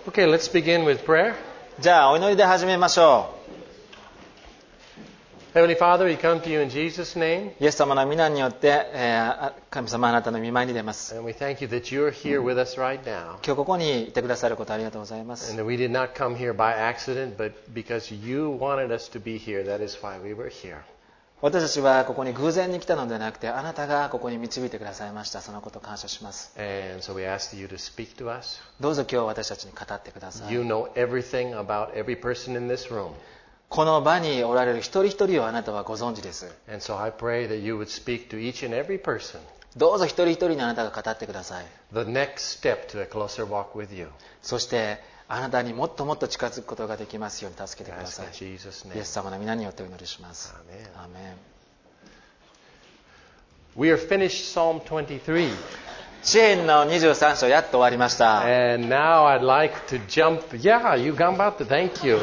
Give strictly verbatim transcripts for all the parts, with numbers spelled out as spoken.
Okay, let's begin with prayer. じゃあお祈りで始めましょ Heavenly Father, we come to you in Jesus' name, う。イエス様の皆によって、えー神様あなたの御前に出ます。 and we thank you that you're here with us right now, 今日ここにいてくださることありがとうございま and す。 that we did not come here by accident, but because you wanted us to be here. That is why we were here. 私たちはここに偶然に来たのではなくて、あなたがここに導いてくださいました。そのことを感謝します。 And so we ask you to speak to us. どうぞ今日私たちに語ってください。 You know everything about every person in this room. この場におられる一人一人をあなたはご存知です。 And so I pray that you would speak to each and every person どうぞ一人一人にあなたが語ってください。 the next step to a closer walk with you. そしてあなたにもっともっと近づくことができますように助けてく I ださ ask い。 in Jesus' イ name. エス様の皆によってお祈りします。 Amen. アーメン。 We are finished Psalm twenty-three. 詩篇のにじゅうさん章やっと終わりました。 And now I'd like to jump. Yeah, you gambatte. Thank you.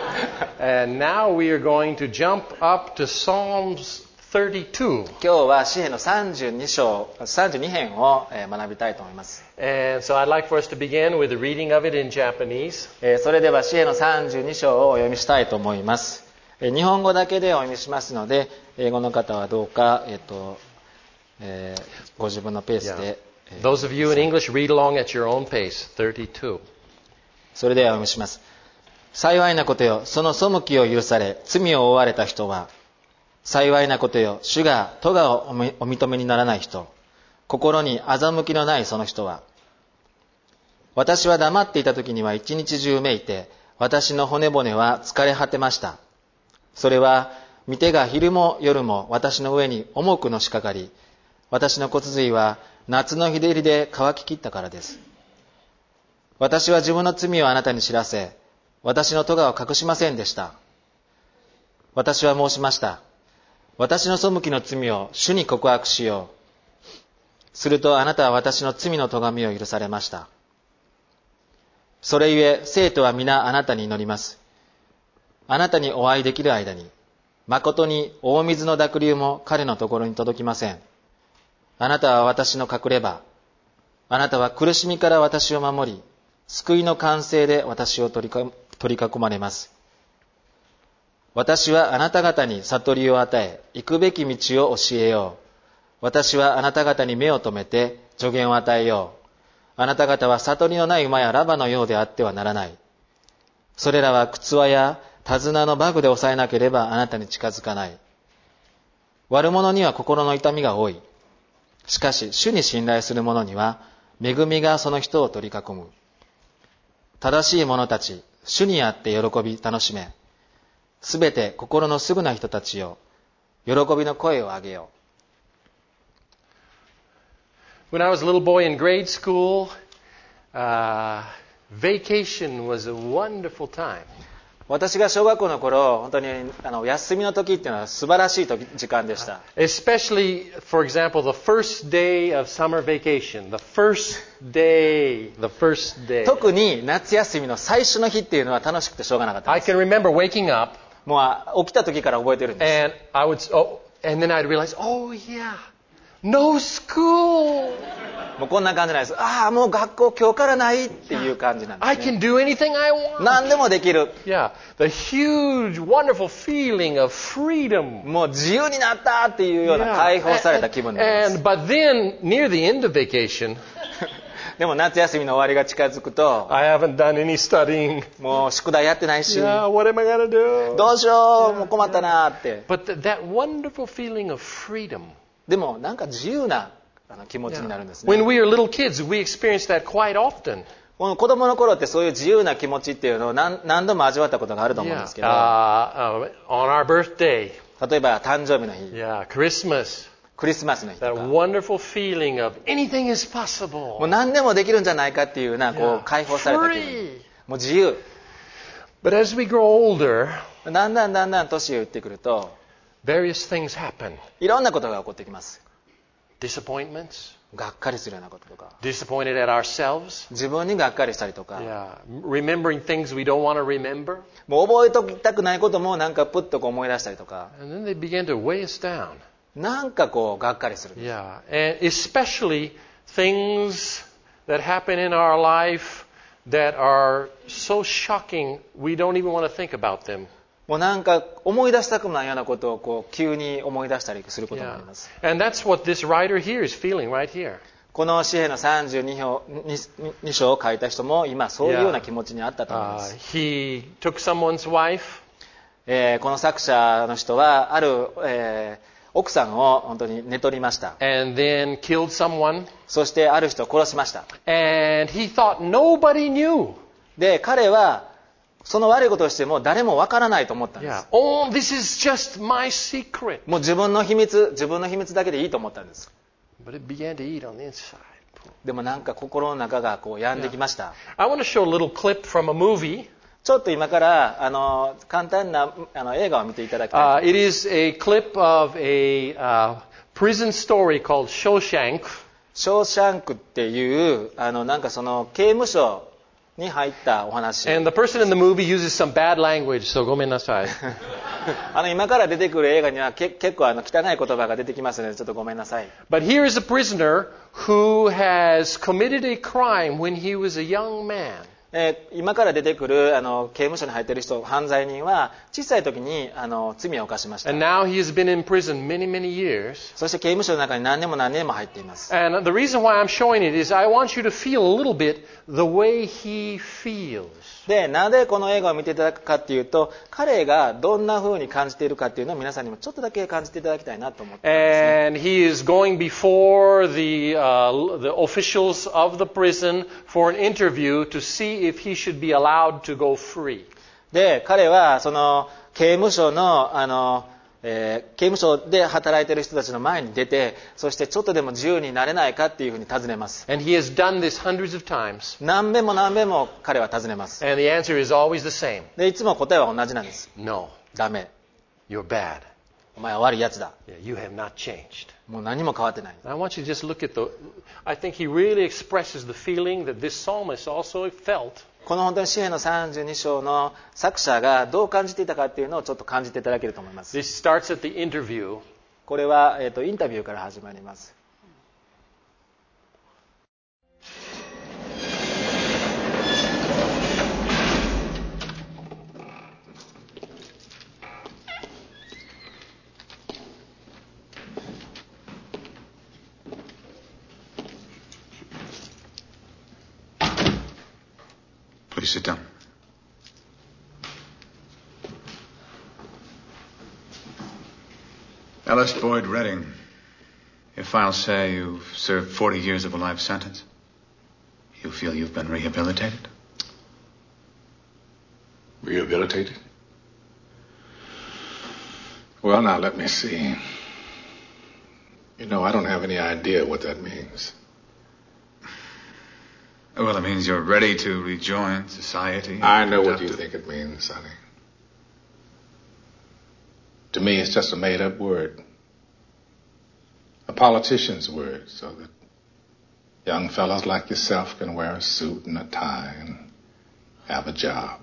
And now we are going to jump up to Psalms thirty-two. 今日は詩篇のさんじゅうに章、さんじゅうに編をえー学びたいと思います。 And so I'd like for us to begin with the reading of it in Japanese. えーそれでは詩篇のさんじゅうに章をお読みしたいと思います。えー日本語だけでお読みしますので、英語の方はどうか、えーとえーご自分のペース Yeah. で、えー Those of you in English, read along at your own pace. thirty-two. それではお読みします。幸いなことよ、その背きを許され、罪を負われた人は、幸いなことよ、主が咎をお認めにならない人、心に欺きのないその人は、私は黙っていた時には一日中めいて、私の骨骨は疲れ果てました。それは、御手が昼も夜も私の上に重くのしかかり、私の骨髄は夏の日照りで乾ききったからです。私は自分の罪をあなたに知らせ、私の咎を隠しませんでした。私は申しました。私の背きの罪を主に告白しよう。するとあなたは私の罪の咎みを許されました。それゆえ生徒は皆あなたに祈ります。あなたにお会いできる間に、誠に大水の濁流も彼のところに届きません。あなたは私の隠れ場。あなたは苦しみから私を守り、救いの歓声で私を取りか取り囲まれます。私はあなた方に悟りを与え、行くべき道を教えよう。私はあなた方に目を留めて助言を与えよう。あなた方は悟りのない馬やラバのようであってはならない。それらは靴輪や手綱のバグで抑えなければあなたに近づかない。悪者には心の痛みが多い。しかし、主に信頼する者には、恵みがその人を取り囲む。正しい者たち、主にあって喜び楽しめ。すべて心のすぐな人たちよ、喜びの声を上げよう。 When I was a little boy in grade school, uh, vacation was a wonderful time. 私が小学校の頃、本当にあの休みの時っていうのは素晴らしい時時間でした。 Especially, for example, the first day of summer vacation. The first day. The first day. 特に夏休みの最初の日っていうのは楽しくてしょうがなかったん I です。 can remember waking up もうあ起きた時から覚えてるんです。 and I would, oh, and then I'd realize, oh yeah, no school. もうこんな感じなんです。ああ、もう学校今日からないっていう感じなんで I す、ね。 can do anything I want. 何でもできる。 Yeah, the huge, wonderful feeling of freedom. もう自由になったっていうような Yeah. 解放された気分になり And, ます。 and but then near the end of vacation, でも夏休みの終わりが近づくと、 I haven't done any studying. もう宿題やってないし、 Yeah, what am I going to do? どうしよう、もう困ったなって。 But th- that wonderful feeling of freedom. でもなんか自由なあの気持ちになるんですね。 When we are little kids, we experience that quite often. この子供の頃ってそういう自由な気持ちっていうのを何何度も味わったことがあると思うん Yeah. ですけど、 Uh, uh, on our birthday. 例えば誕生日の日、 Yeah, Christmas. クリスマスの日と That か、 wonderful feeling of anything is possible. もう何でもできるんじゃないかっていうなこ Yeah. う解放された気分、 Free. もう自由。 But as we grow older, だんだんだんだん年をいってくると、 various things happen. いろんなことが起こってきます。 Disappointments. がっかりするようなこととか、 Disappointed at ourselves. 自分にがっかりしたりとか、 Yeah. Remembering things we don't want to remember. もう覚えときたくないこともなんかプッとこう思い出したりとか、 And then they begin to weigh us down. なんかこうがっかりする。 Yeah. And especially things that happen in our life that are so shocking we don't even want to think about them. もうなんか思い出したくもないようなことをこう急に思い出したりすることもあります。 And that's what this writer here is feeling right here. この詩篇のさんじゅうに章を書いた人も今そういうような気持ちにあったと思いま Uh, す。 he took someone's wife, えーこの作者の人はある、えー奥さんを本当に寝取りました。 and then killed someone. そしてある人を殺しました。 And he thought nobody knew. で、彼はその悪いことをしても誰もわからないと思ったんで Yeah. す。 Oh, this is just my secret. もう自分の秘密、自分の秘密だけでいいと思ったんです。 But it began to eat on the inside. でもなんか心の中がこう病んできました。 I want to show a little clip from a movie. ちょっと今からあの簡単なあの映画を見ていただきたいと Uh, 思い it ます。 is a clip of a uh, prison story called Shawshank. ショーシャンクっていうあのなんかその刑務所に入ったお話。 And the person in the movie uses some bad language, so ごめんなさい。 あの今から出てくる映画にはけ結構あの汚い言葉が出てきますのでちょっとごめんなさい。 But here is a prisoner who has committed a crime when he was a young man. えー今から出てくるあの刑務所に入っている人、犯罪人は小さい時にあの罪を犯しました。 And now he has been in prison many, many years. そして刑務所の中に何年も何年も入っています。 And the reason why I'm showing it is I want you to feel a little bit the way he feels. で、なぜこの映画を見ていただくかっていうと、彼がどんな風に感じているかっていうのを皆さんにもちょっとだけ感じていただきたいなと思っていますね。 And he is going before the, uh, the officials of the prison for an interview to see if he should be allowed to go free. で、彼はその刑務所のあの、えー刑務所で働いている人たちの前に出て、そしてちょっとでも自由になれないかっていうふうに尋ねます。 And he has done this hundreds of times. 何遍も何遍も彼は尋ねます。 And the answer is always the same. で、いつも答えは同じなんです。 No, ダメ。 you're bad. お前は悪いやつだ。 Yeah, you have not changed. もう何も変わってない。 I want you to just look at the, I think he really expresses the feeling that this psalmist also felt. この本当に詩篇のさんじゅうに章の作者がどう感じていたかっていうのをちょっと感じていただけると思います。 This starts at the interview. これは、えーと、インタビューから始まります。 Please sit down. Ellis Boyd Redding, your files say you've served forty years of a life sentence. You feel you've been rehabilitated? Rehabilitated? Well, now, let me see. You know, I don't have any idea what that means. Well, it means you're ready to rejoin society. I know what you Conduct- think it means, Sonny. To me, it's just a made-up word. A politician's word, so that young fellows like yourself can wear a suit and a tie and have a job.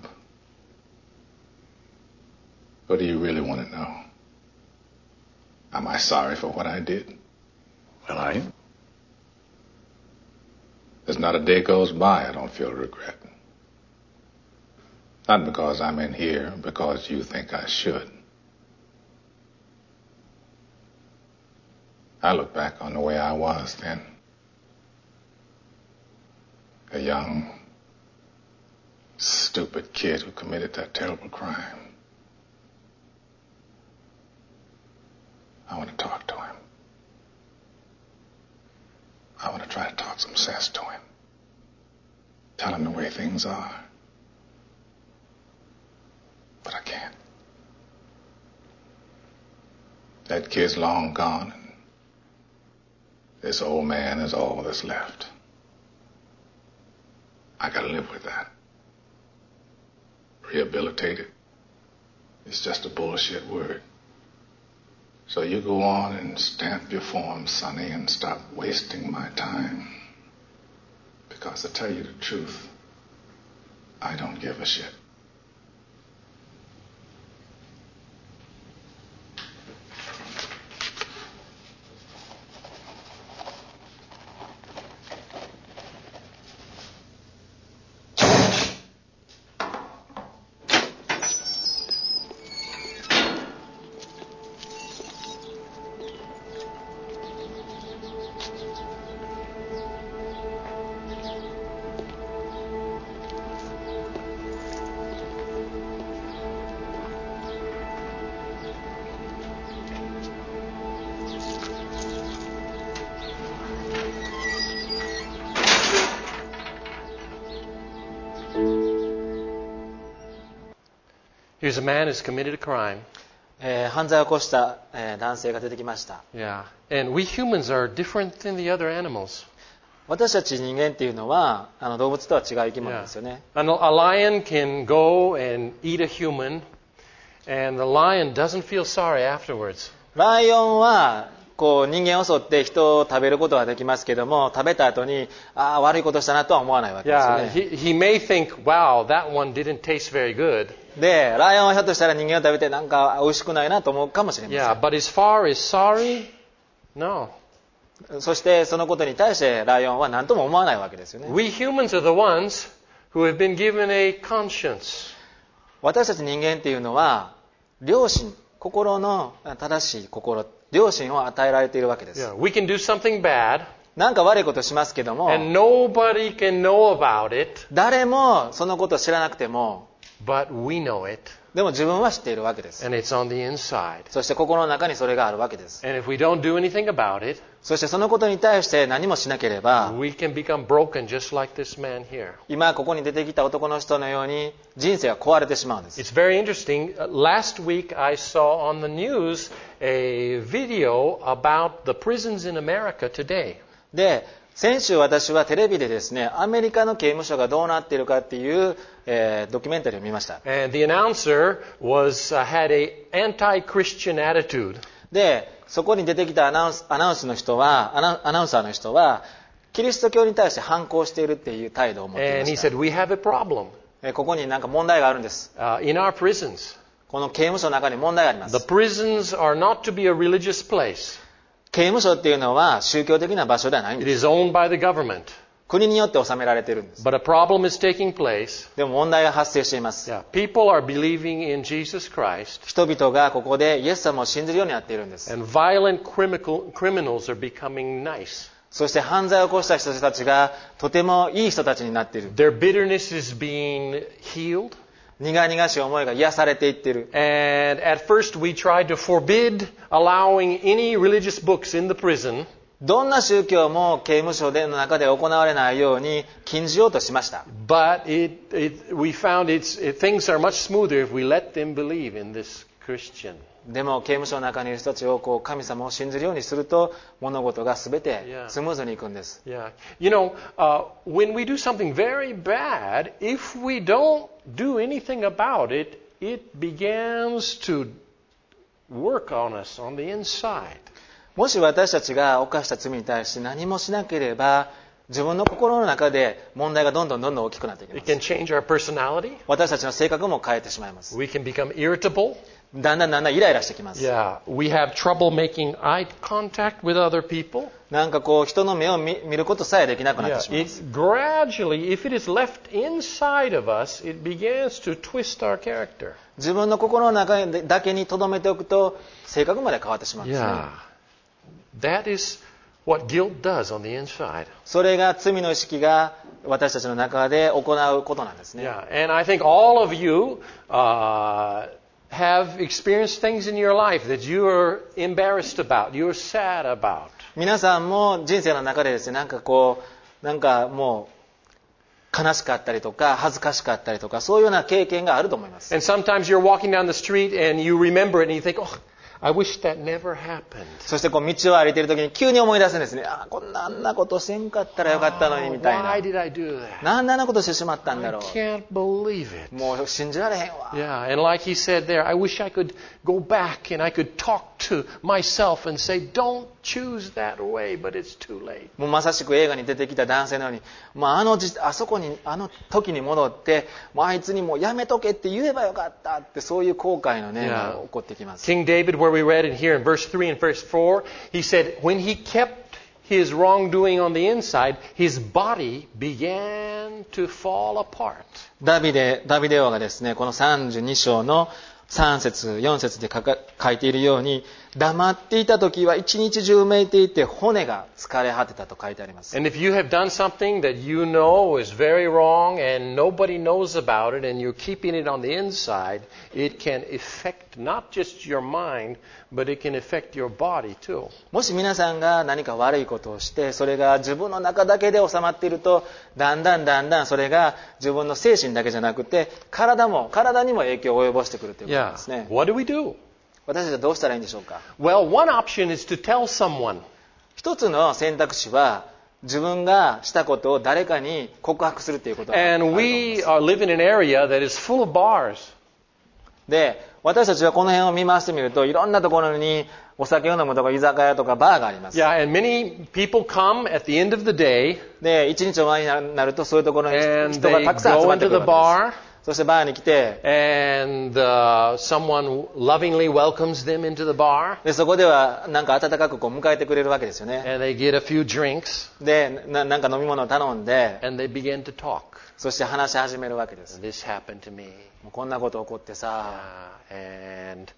What do you really want to know? Am I sorry for what I did? Well, are you? There's not a day goes by I don't feel regret. Not because I'm in here, because you think I should. I look back on the way I was then. A young, stupid kid who committed that terrible crime. I want to talk to him. I want to try to talk some sense to him. Tell him the way things are. But I can't. That kid's long gone, and this old man is all that's left. I gotta live with that. Rehabilitated. It's just a bullshit word. So you go on and stamp your form, Sonny, and stop wasting my time. Because to tell you the truth, I don't give a shit. Here's a man who's committed a crime. えー犯罪を起こした、えー男性が出てきました。 Yeah. And we humans are different than the other animals. 私たち人間っていうのはあの動物とは違う生き物ですよね。 A, a lion can go and eat a human, and the lion doesn't feel sorry afterwards. ライオンはこう人間を襲って人を食べることはできますけども、食べた後にああ悪いことしたなとは思わないわけですよ Yeah, ね。 he, he may think, wow, that one didn't taste very good. で、ライオンはひょっとしたら人間を食べてなんか美味しくないなと思うかもしれません。 Yeah, but as far as sorry, no. そしてそのことに対してライオンは何とも思わないわけですよね。 We humans are the ones who have been given a conscience. 私たち人間っていうのは良心、心の正しい心、良心を与えられているわけです。 Yeah, we can do something bad, なんか悪いことしますけども、 and nobody can know about it, 誰もそのことを知らなくても、 but we know it, でも自分は知っているわけです。 and it's on the inside. そして心の中にそれがあるわけです。 And if we don't do anything about it, そしてそのことに対して何もしなければ、 we can become broken just like this man here. 今ここに出てきた男の人のように人生が壊れてしまうんです。 It's very interesting. Uh, Last week I saw on the news a video about the prisons in America today. で、先週私はテレビでですね、アメリカの刑務所がどうなっているかっていう、えードキュメンタリーを見ました。 And the announcer was uh, had a anti-Christian attitude. で、そこに出てきたアナウンス、アナウンスの人は、アナ、アナウンサーの人は、キリスト教に対して反抗しているっていう態度を持ってい And ま he した。 said, we have a problem えーここになんか問題があるんです。 uh, in our prisons. この刑務所の中に問題がありま The す。 prisons are not to be a religious place. 刑務所っていうのは宗教的な場所ではないん It です。 is owned by the government. 国によって治められているんです。 But a problem is taking place. でも問題が発生しています。 Yeah, people are believing in Jesus Christ, 人々がここでイエス様を信じるようになっているんです。 and violent criminal, criminals are becoming nice. そして犯罪を起こした人たちがとてもいい人たちになっている。 Their bitterness is being healed. 苦々しい思いが癒されていっている。 And at first we tried to forbid allowing any religious books in the prison. どんな宗教も刑務所での中で行われないように禁じようとしました。 But it, it, we found it's, it, things are much smoother if we let them believe in this Christian. でも刑務所の中にいる人たちをこう神様を信じるようにすると物事が全て Yeah. スムーズにいくんです。 Yeah. You know, uh, when we do something very bad, if we don't do anything about it, it begins to work on us on the inside. もし私たちが犯した罪に対して何もしなければ自分の心の中で問題がどんどんどんどん大きくなっていきま It can す。 change our personality. 私たちの性格も変えてしまいます。 We can become irritable. だんだんだんだんイライラしてきます。 Yeah. We have trouble making eye contact with other people. なんかこう人の目を 見, 見ることさえできなくなっ Yeah. てしまいま It す。 gradually, if it is left inside of us, it begins to twist our character. 自分の心の中だけに留めておくと性格まで変わってしまうんですね。 Yeah. That is what guilt does on the inside. それが罪の意識が私たちの中で行うことなんですね。 Yeah. And I think all of you uh, have experienced things in your life that you are embarrassed about, you're sad about. 皆さんも人生の中でですね、なんかこう、なんかもう悲しかったりとか恥ずかしかったりとかそういうような経験があると思います。 And sometimes you're walking down the street and you remember it and you think, oh, I wish that never happened. そしてこう道を歩いている時に急に思い出すんですね。ああ、こんなあんなことせんかったらよかったのにみたい Why な。 did I do that? なんであんなことしてしまったんだ I ろ can't believe it. う。もう信じられへんわ。 Yeah, and like he said there, I wish I could go back and I could talk to myself and say, don't choose that way, but it's too late. もうまさしく映画に出てきた男性のように、まあ、あのじあそこにあの時に戻ってもうあいつにもうやめとけって言えばよかったってそういう後悔のね、 Yeah. 起こってきます。 King David, where we read it here in verse three and verse four, he said, when he kept his wrongdoing on the inside, his body began to fall apart. ダビデ、ダビデ王がですね、このさんじゅうに章のさん節、よん節で書か書いているように、 黙っていた時は一日中めいていて骨が疲れ果てたと書いてあります。 And if you have done something that you know is very wrong and nobody knows about it and you're keeping it on the inside, it can affect not just your mind, but it can affect your body too. もし皆さんが何か悪いことをしてそれが自分の中だけで収まっていると、だんだんだんだんそれが自分の精神だけじゃなくて体も体にも影響を及ぼしてくるということですね。 Yeah. What do we do? 私たちはどうしたらいいんでしょうか。 Well, one option is to tell someone. 一つの選択肢は自分がしたことを誰かに告白するということがあると And 思い we ます。 are live in an area that is full of bars. で、私たちはこの辺を見回してみるといろんなところにお酒を飲むとか居酒屋とかバーがあります。 Yeah, and many people come at the end of the day で、一日終わりになるとそういうところに and 人が they たくさん集 go まって into くる the わけです。 bar そしてバーに来て、 and uh, someone lovingly welcomes them into the bar でそこではなんか温かくこう迎えてくれるわけですよね。 and they get a few drinks で、な、なんか飲み物を頼んで、 and they begin to talk. そして話し始めるわけです。 This happened to me. もうこんなこと起こってさ、 Uh, and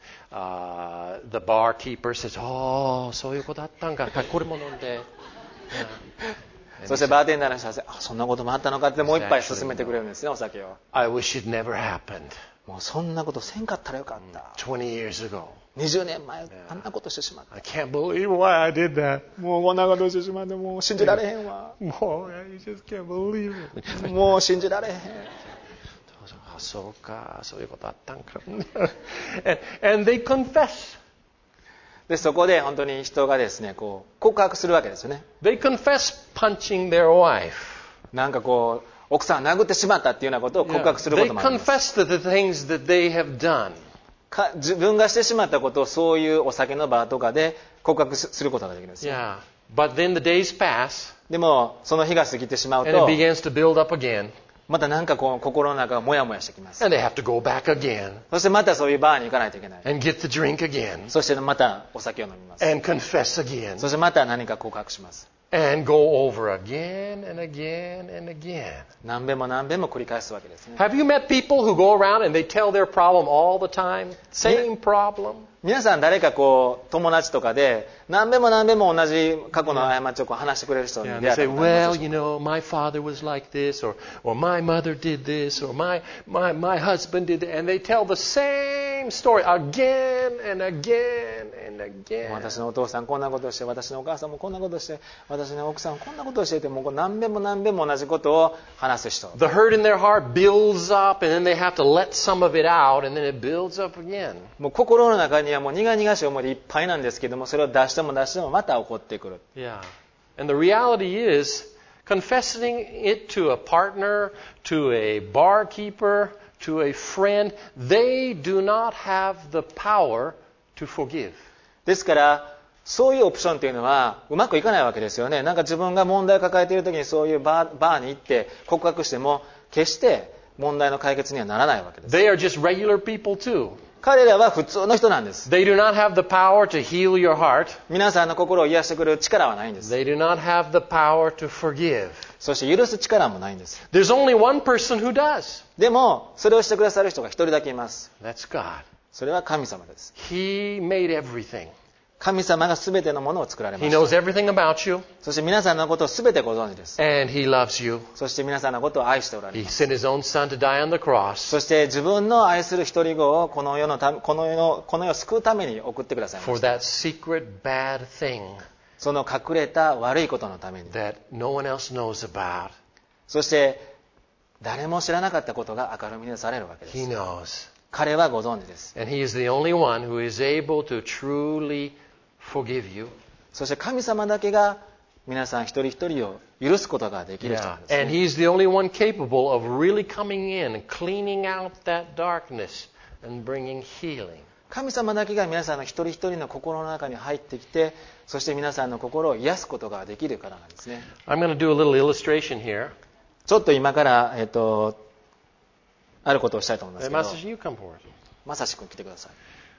uh, the barkeeper says, "Oh, そういうことあったんか。これも飲んで." そしてバーテンダーの人は、あ、そんなこともあったのかってもう一杯進めてくれるんですね、お酒を。 I wish it never happened もうそんなことせんかったらよかった。 twenty years ago. にじゅうねんまえ、あんなことしてしまっ I can't believe why I did that. た。もうこんなことしてしまって、もう信じられへんわ。 Oh, I just can't believe it. もう信じられへん。 あ、そうか、そういうことあったんか。and, and they confess. で、そこで本当に人がですね、こう、告白するわけですよね。 They confess punching their wife. なんかこう、奥さんを殴ってしまったっていうようなことを告白するこ They ともあります。 confess to the things that they have done. か自分がしてしまったことをそういうお酒の場とかで告白することができるんですよ。 Yeah. But then the days pass でも、その日が過ぎてしまう and it と、 begins to build up again. またなんかこう、心の中がモヤモヤしてきます。 And they have to go back again そしてまたそういうバーに行かないといけない。 and get the drink again そしてまたお酒を飲みます。 and confess again そしてまた何か告白します。 and go over again and again and again. 何遍も何遍も繰り返すわけですね。 Have you met people who go around and they tell their problem all the time? Same problem? 皆さん誰かこう、友達とかで、何遍も何遍も同じ過去の過ちをこう話してくれる人に Yeah, 出 and 会 they った say, ことありま well, すでしょ you know, my father was like this, or, or my mother did this, or my, my, my husband did that. And they tell the same story again and again and again. 私のお父さんこんなことをして、私のお母さんもこんなことをして、私の奥さんもこんなことをしていて、もうこう何遍も何遍も同じことを話す人。 The hurt in their heart builds up, and then they have to let some of it out, and then it builds up again. もう心の中にはもう苦々しい思いでいっぱいなんですけども、それを出しても出してもまた起こってくる。 Yeah. And the reality is, confessing it to a partner, to a barkeeper, to a friend, they do not have the power to forgive. ですからそういうオプションというのはうまくいかないわけですよね。なんか自分が問題を抱えている時にそういうバー、バーに行って告白しても決して問題の解決にはならないわけです。 They are just regular people too. 彼らは普通の人なんです。 They do not have the power to heal your heart. 皆さんの心を癒してくれる力はないんです。 They do not have the power to forgive. そして許す力もないんです。 There's only one person who does. でもそれをしてくださる人が一人だけいます。 That's God. それは神様です。 He made everything. 神様が全てのものを作られま He した。 knows everything about you, そして皆さんのことを全てご存知です。 and He loves you. そして皆さんのことを愛しておられ He ます。 sent His own Son to die on the cross. そして自分の愛する一人子をこの世のため、この世の、この世を救うために送ってくださいま For した。 that secret bad thing その隠れた悪いことのために。 that no one else knows about. そして誰も知らなかったことが明るみにされるわけで He す。 knows. 彼はご存知です。 And He is the only one who is able to truly forgive you. そして神様だけが皆さん一人一人を許すことができる人 Yeah. なんです、ね。 And He's the only one capable of really coming in and cleaning out that darkness and bringing healing. 神様だけが皆さんの一人一人の心の中に入ってきて、そして皆さんの心を癒すことができるからなんですね。 I'm going to do a little illustration here. ちょっと今から、えっと、あることをしたいと思いますけど、 Master, you come forward. まさしくん来てください。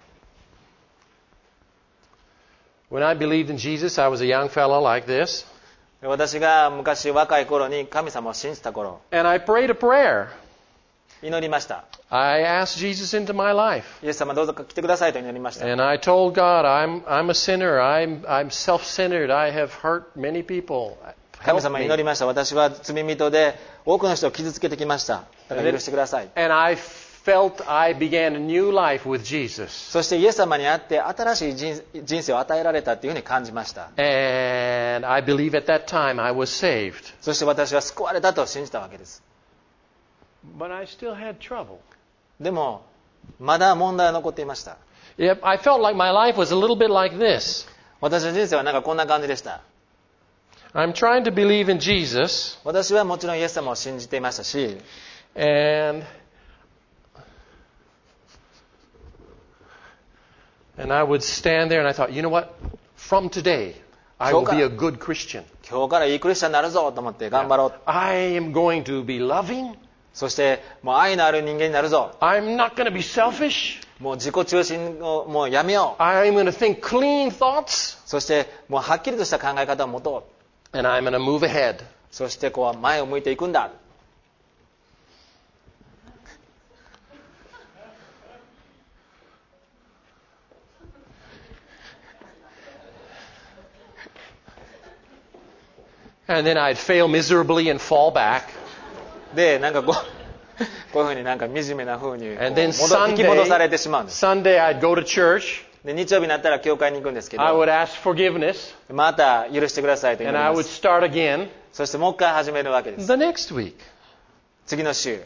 When I believed in Jesus, I was a young fellow like this. 私が昔若い頃に神様を信じた頃、 And I prayed a prayer. 祈りました。 I asked Jesus into my life. イエス様どうぞ来てくださいと祈りました。 And I told God, I'm, I'm a sinner. I'm, I'm self-centered. I have hurt many people. 神 Help 様に me. 祈りました。私は罪人で多くの人を傷つけてきました。だから許してください。 And I felt I began a new life with Jesus. そしてイエス様に会って新しい 人, 人生を与えられたというふうに感じました。 And I believe at that time I was saved. そして私は救われたと信じたわけです。 But I still had trouble. でもまだ問題は残っていました。 Yep, I felt like my life was a little bit like this. 私の人生はなんかこんな感じでした。 I'm trying to believe in Jesus. 私はもちろんイエス様を信じていましたし、 And and I would stand there and I thought, you know what? From today, I will be a good Christian. 今日からいいクリスチャンになるぞと思って頑張ろう。 I am going to be loving. そしてもう愛のある人間になるぞ。 I'm not going to be selfish. もう自己中心をもうやめよう。 I'm going to think clean thoughts. そしてもうはっきりとした考え方を持とう。 And I'm going to move ahead. そしてこう前を向いていくんだ。 And then I'd fail miserably and fall back. でなんかこうこういうふうになんか惨めな風にこう And then 戻引き戻され Sunday, てしまうんです。 Sunday I'd go to church. で日曜日になったら教会に行くんですけど、 I would ask forgiveness. また許してくださいと祈 And り I ま would す。 start again そしてもう一回始めるわけです。 the next week. 次の週。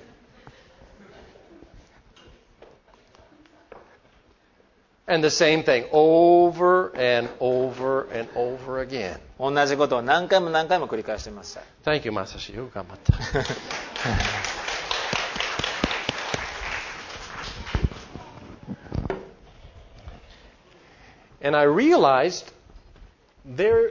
And the same thing over and over and over again. 同じことを何回も何回も繰り返していました。 Thank you, Masashi. よく頑張った。And I realized there,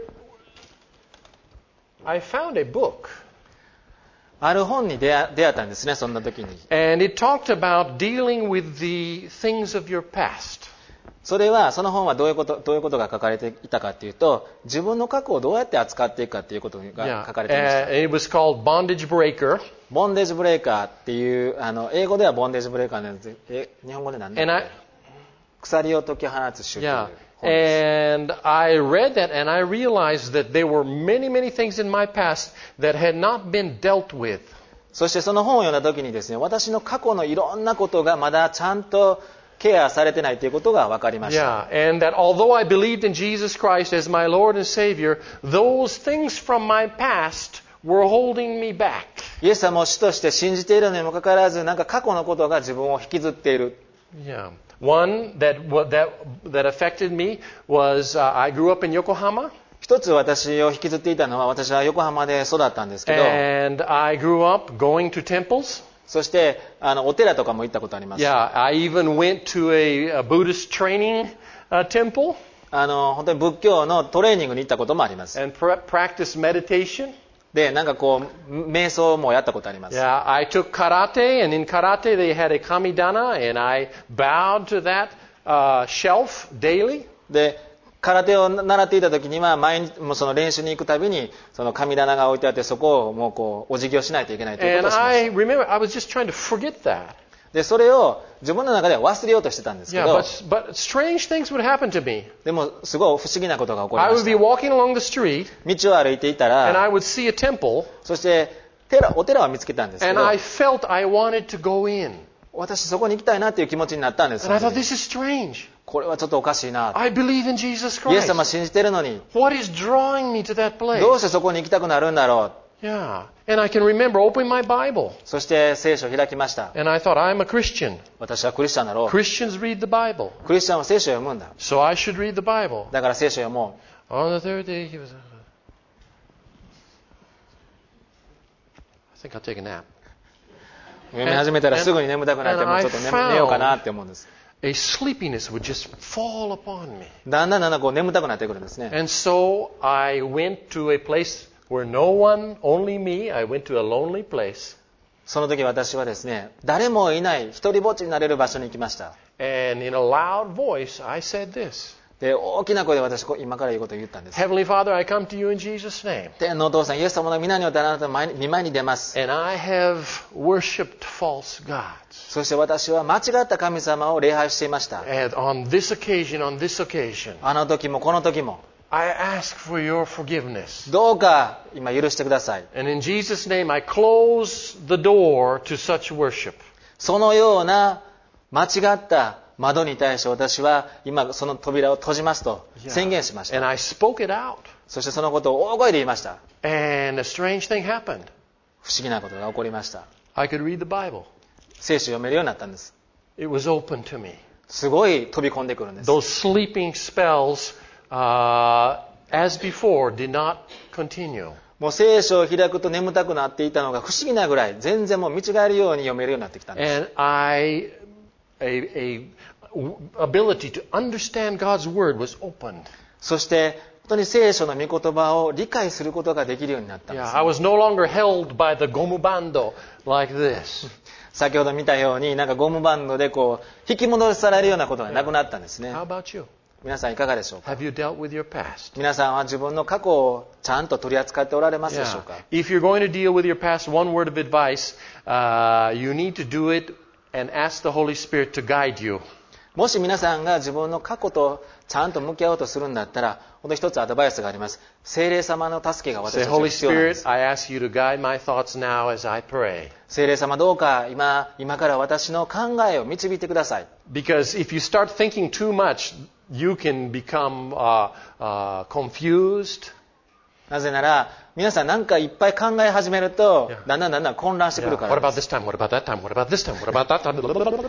I found a book. ある本に出会、出会ったんですね、そんな時に。 And it talked about dealing with the things of your past. それは、その本はどういうこと、どういうことが書かれていたかというと、自分の過去をどうやって扱っていくかということが Yeah. 書かれていました。 Uh, it was called Bondage Breaker. ボンデージブレーカーっていう、あの、英語ではボンデージブレーカーなんです。え、日本語で何だっ And I, け？鎖を解き放つ手という yeah. 本です。 And I read that and I realized that there were many, many things in my past that had not been dealt with. そしてその本を読んだ時にですね、私の過去のいろんなことがまだちゃんとケアされてないということが分かりました。 Yeah, and that although I believed in Jesus Christ as my Lord and Savior, those things from my past were holding me back. イエス様を主として信じているのにもかかわらず、なんか過去のことが自分を引きずっている。 Yeah. One that that that affected me was uh, I grew up in Yokohama, 一つ私を引きずっていたのは、私は横浜で育ったんですけど、 and I grew up going to temples. そしてあのお寺とかも行ったことあります。 Yeah, I even went to a, a Buddhist training uh, temple あの本当に仏教のトレーニングに行ったこともあります。 and pra- practiced meditation. で、なんかこう瞑想もやったことあります。 Yeah, I took karate, and in karate they had a kamidana, and I bowed to that uh, shelf daily. で、空手を習っていた時には毎日もうその練習に行くたびにその神棚が置いてあって、そこをもうこうお辞儀をしないといけないというこ And とをしま I した。 remember I was just trying to forget that. で、それを自分の中では忘れようとしてたんですけ Yeah, ど、 but, but strange things would happen to me. でもすごい不思議なことが起こり I ま would し be walking along the street, た。道を歩いていた and I ら、 would see a temple, そして寺お寺を見つけたんですけ and ど、 I felt I wanted to go in. 私そこに行きたいなっていう気持ちになったんです。 And I thought, this is strange. これはちょっとおかしいな。 I believe in Jesus イエス Christ. 様信じてるのに、 What is drawing me to that どう place? してそこに行きたくなるんだろう。 Yeah. And I can remember opening my Bible, そして聖書を開きました。 and I thought, I'm a Christian. 私はクリスチャンだろう。 Christians read the Bible, クリスチャンは聖書を読むんだ。 so I should read the Bible. だから聖書を読も On the third day, he was. I think I'll take a nap. う。読み始めたらすぐに眠たくなって、もうちょっと寝寝ようかなって思うんです。 A sleepiness would just fall upon me. だんだんだんだんこう眠たくなってくるんですね。 And so I went to a place where no one, only me, I went to a lonely place. その時私はですね、誰もいない一人ぼっちになれる場所に行きました。 And in a loud voice, I said this. で、大きな声で私、今から言うことを言ったんです。 Heavenly Father, I come to you in Jesus' name. 天のお父さん、イエス様の皆によってあなたの前に見舞いに出ます。 And I have worshipped false gods. そして私は間違った神様を礼拝していました。 And on this occasion, on this occasion, あの時もこの時も。 I ask for your forgiveness. どうか今許してください。 And in Jesus' name, I close the door to such worship. そのような間違った窓に対して私は今その扉を閉じますと宣言しまし And た。 I spoke it out. そしてそのことを大声で言いました。 And a strange thing happened. 不思議なことが起こりました。 I could read the Bible. 聖書を読めるようになったんです。 It was open to me. すごい飛び込んでくるんです。 Those sleeping spells, uh, as before, did not continue. もう聖書を開くと眠たくなっていたのが不思議なぐらい全然もう見違えるように読めるようになってきたんです。 And I, a, a ability to understand God's word was opened. そして本当に聖書の御言葉を理解することができるようになったんで Yeah, す。 I was no longer held by the gomubando like this. 先ほど見たようになんかゴムバンドでこう引き戻されるようなことがなくなったんですね。 How about you? 皆さんいかがでしょうか。 Have you dealt with your past? 皆さんは自分の過去をちゃんと取り扱っておられますでしょう Yeah. か。 If you're going to deal with your past, one word of advice, uh, you need to do it and ask the Holy Spirit to guide you. もし皆さんが自分の過去とちゃんと向き合おうとするんだったら、ほんと一つアドバイスがあります。聖霊様の助けが私 Say, たちに Holy 必要なんで Spirit, す。 I ask you to guide my thoughts now as I pray. 聖霊様どうか今、今から私の考えを導いてください。 Because if you start thinking too much, you can become uh, uh, confused. なぜなら、皆さんなんかいっぱい考え始めると Yeah. だんだんだんだん混乱してく Yeah, るか what ら about です。 this time? What about that time? What about this time? What about that time?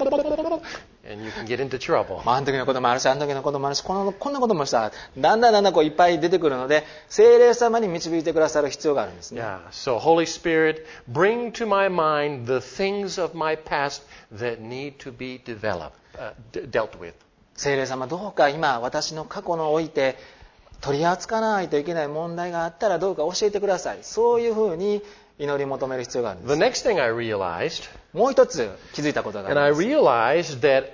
And you can get into trouble. まあ、あの時のこともあるし、あの時のこともあるし、このこんなこともした。だんだんだんだんこういっぱい出てくるので、聖霊様に導いてくださる必要があるんですね。 Yeah. So, Holy Spirit, bring to my mind the things of my past that need to be developed, uh, d- dealt with. 聖霊様どうか今私の過去のおいて取り扱わないといけない問題があったらどうか教えてください。そういうふうに祈り求める必要があるんで The す。 next thing I realized, もう一つ気づいたことがあ and り I ます。 realized that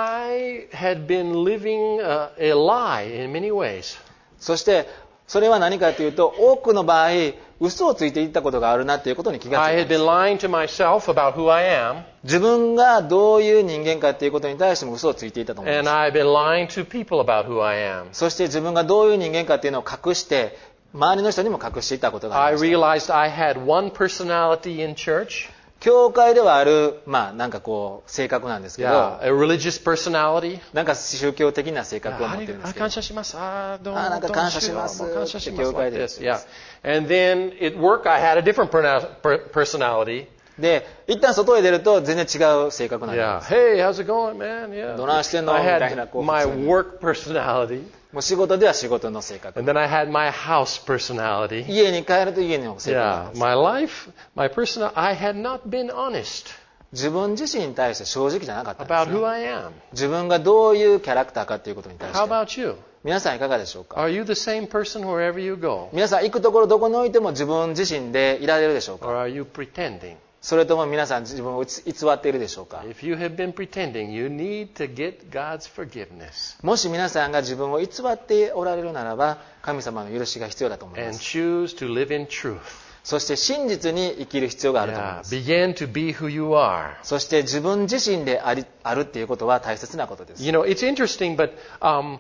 I had been living uh, a lie in many ways. そしてそれは何かというと多くの場合嘘をついていったことがあるなということに気がつ I いた had ん been です。 lying to myself about who I am, 自分がどういう人間かということに対しても嘘をついていたと思いま and す。 I've been lying to people about who I am. そして自分がどういう人間かというのを隠して周りの人にも隠していたことがあ I りました。 realized I had one personality in church. 教会ではある、まあなんかこう性格なんですけど、 Yeah, a religious personality. なんか宗教的な性格を持ってるんですけど、 感謝します。あ、どうも、 あ、なんか感謝します。 どうも感謝します。 教会で Like this. Yeah. And then at work I had a different perna- per- personality. で、一旦外へ出ると全然違う性格なんで Yeah. す。 Hey, how's it going, man? Yeah. どないしてんの I みたいな had こう my 普通に work personality. もう仕事では仕事の性格。 And then I had my house personality. 家に帰ると家の性格なん Yeah. です。 My life, my personal, I had not been honest 自分自身に対して正直じゃなかったんで about す、 who ね。 I am. 自分がどういうキャラクターかということに対し How て。 about you? 皆さんいかがでしょうか。 Are you the same person wherever you go? 皆さん行くところどこにおいても自分自身でいられるでしょうか。 Or are you pretending? それとも皆さん自分を偽っているでしょうか。 If you have been pretending, you need to get God's forgiveness もし皆さんが自分を偽っておられるならば神様の許しが必要だと思いま and す。 choose to live in truth. そして真実に生きる必要があると思い Yeah. ます。 Begin to be who you are. そして自分自身でありあるっていうことは大切なことです。 You know, it's interesting, but um,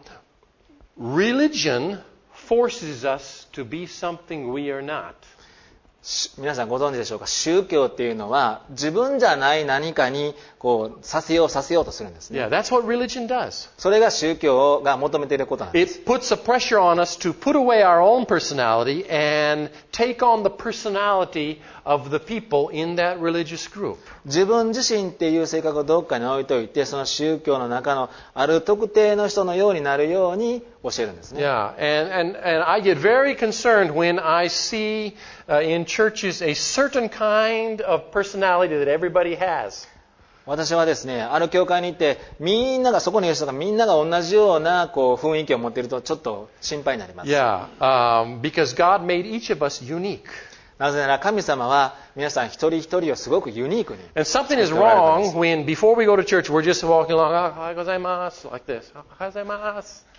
religion forces us to be something we are not. し皆さんご存知でしょうか。宗教っていうのは自分じゃない何かにこうさせようさせようとするんですね。 Yeah, that's what religion does. それが宗教が求めていることなんです。 It puts a pressure on us to put away our own personality and take on the personality of the people in that religious group. 自分自身っていう性格をどっかに置いといて、その宗教の中のある特定の人のようになるように教えるんですね。 Yeah, and, and, and I get very concerned when I see uh, in churches a certain kind of personality that everybody has. 私はですね、ある教会に行ってみんながそこにいる人がみんなが同じようなこう雰囲気を持っているとちょっと心配になります。 Yeah, um, because God made each of us unique. なぜなら神様は皆さん一人一人をすごくユニークに。 And something is wrong when before we go to church we're just walking along, "Ah, おはようございます," like this. おはようございます.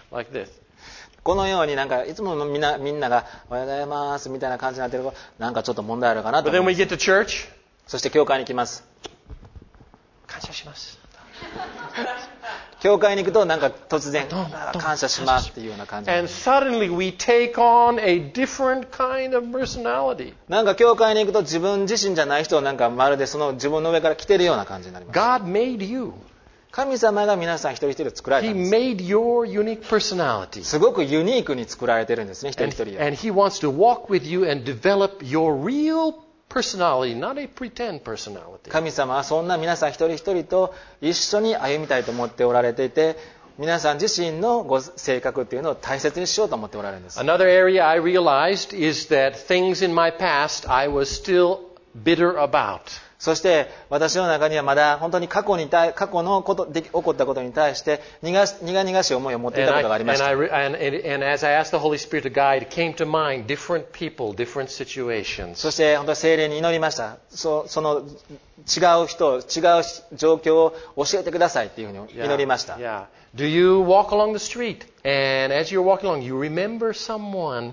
like this. このようになんかいつもみんなみんながおはようございますみたいな感じになってるとなんかちょっと問題あるかなと But then 思い we ます。 get to church. そして教会に来ます。 感謝します。 教会に行くとなんか突然感謝しますっていうような感じ。 And suddenly we take on a different kind of personality. なんか教会に行くと自分自身じゃない人をなんかまるでその自分の上から来てるような感じになります。 God made you. 神様が皆さん一人一人作られた He んです。 made your unique personality. すごくユニークに作られてるんですね、一人 And, 一人が。 and He wants to walk with you and develop your real personality, not a pretend personality. 神様はそんな皆さん一人一人と一緒に歩みたいと思っておられていて、皆さん自身のご性格っていうのを大切にしようと思っておられるんです。 Another area I realized is that things in my past I was still bitter about. そして私の中にはまだ本当に過去に対過去のことで起こったことに対して苦苦々しい思いを持っていた And, ことがあ I, りまし and, た。 I, and, and, and as I asked the Holy Spirit to guide, it came to mind different people, different situations. そして本当に聖霊に祈りました。そ, その違う人、違う状況を教えてくださいっていうふうに祈りました。 Yeah. Do you walk along the street and as you're walking along, you remember someone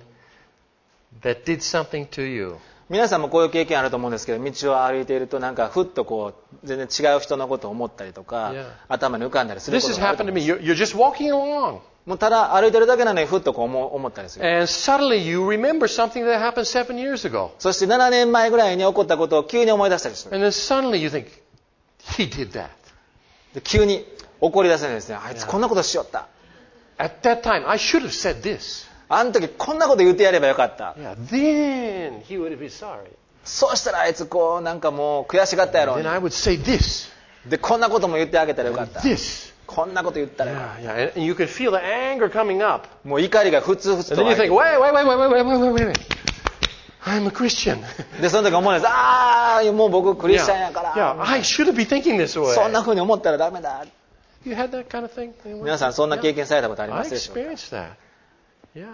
that did something to you? 皆さんもこういう経験あると思うんですけど、道を歩いているとなんかふっとこう全然違う人のことを思ったりとか、 Yeah. 頭に浮かんだりする This こと has があると happened 思 to うん me. です You're, you're just walking along. もうただ歩いてるだけなのにふっとこう思思ったりする。 And suddenly you remember something that happened seven years ago. そしてななねんまえぐらいに起こったことを急に思い出したりする。 And then suddenly you think, he did that. で急に怒り出せるんですね。あいつこんなことしよった。 At that time, I should have said this. あの時こんなこと言ってやればよかった。 Yeah, then he would have been sorry. そうしたらあいつこうなんかもう悔しがったやろう Then に。 I would say this, でこんなことも言ってあげたらよかった。 this. こんなこと言ったらよかっ Yeah, yeah. And you can feel the anger coming up. た。もう怒りがふつふつ And と then you 湧いて think, wait, wait, wait, wait, wait, wait, wait, wait, wait. I'm a Christian. でその時思うんです。ああもう僕クリスチャンやから。 Yeah, I should be thinking this そんな way. 風に思ったらダメだ。 You had that kind of thing? 皆さんそんな経験されたことありま I すでしょうか。 experienced that. Yeah.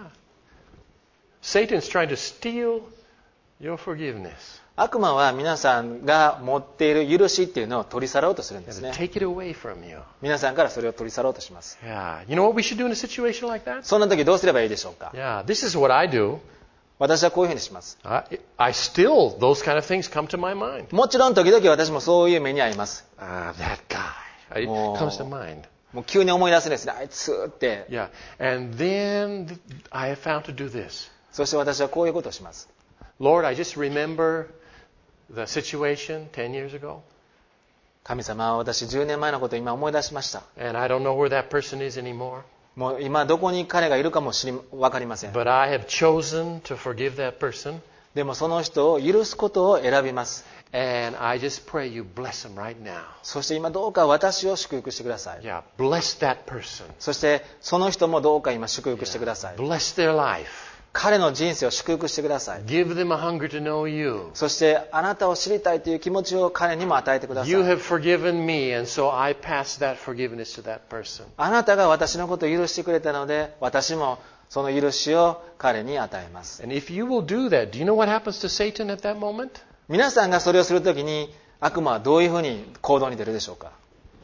Satan's trying to steal your forgiveness. 悪魔は皆さんが持っている許しっていうのを取り去ろうとするんです And ね。 take it away from you. 皆さんからそれを取り去ろうとします。 Yeah. You know what we should do in a situation like that? そんな時どうすればいいでしょうか。 Yeah. This is what I do. 私はこういうふうにします。 I, I still, those kind of things come to my mind. もちろん時々私もそういう目に遭います。 Ah, that guy. It Oh. comes to mind. もう急に思い出すんですね。あいつって。 Yeah. And then th- I have found to do this. そして私はこういうことをします。 Lord, I just remember the situation ten years ago. 神様は私じゅうねんまえのことを今思い出しました。 And I don't know where that person is anymore. もう今どこに彼がいるかも知り分かりません。 But I have chosen to forgive that person. でもその人を許すことを選びます。 And I just pray you bless them right now. そして今どうか私を祝福してください。 Yeah. Bless that person. そしてその人もどうか今祝福してください。 Bless their life. 彼の人生を祝福してください。 Give them a hunger to know you. そしてあなたを知りたいという気持ちを彼にも与えてください。 You have forgiven me, and so I pass that forgiveness to that person. あなたが私のことを許してくれたので、私もその許しを彼に与えます。 And if you will do that, do you know what happens to Satan at that moment? 皆さんがそれをするときに悪魔はどういうふうに行動に出るでしょうか。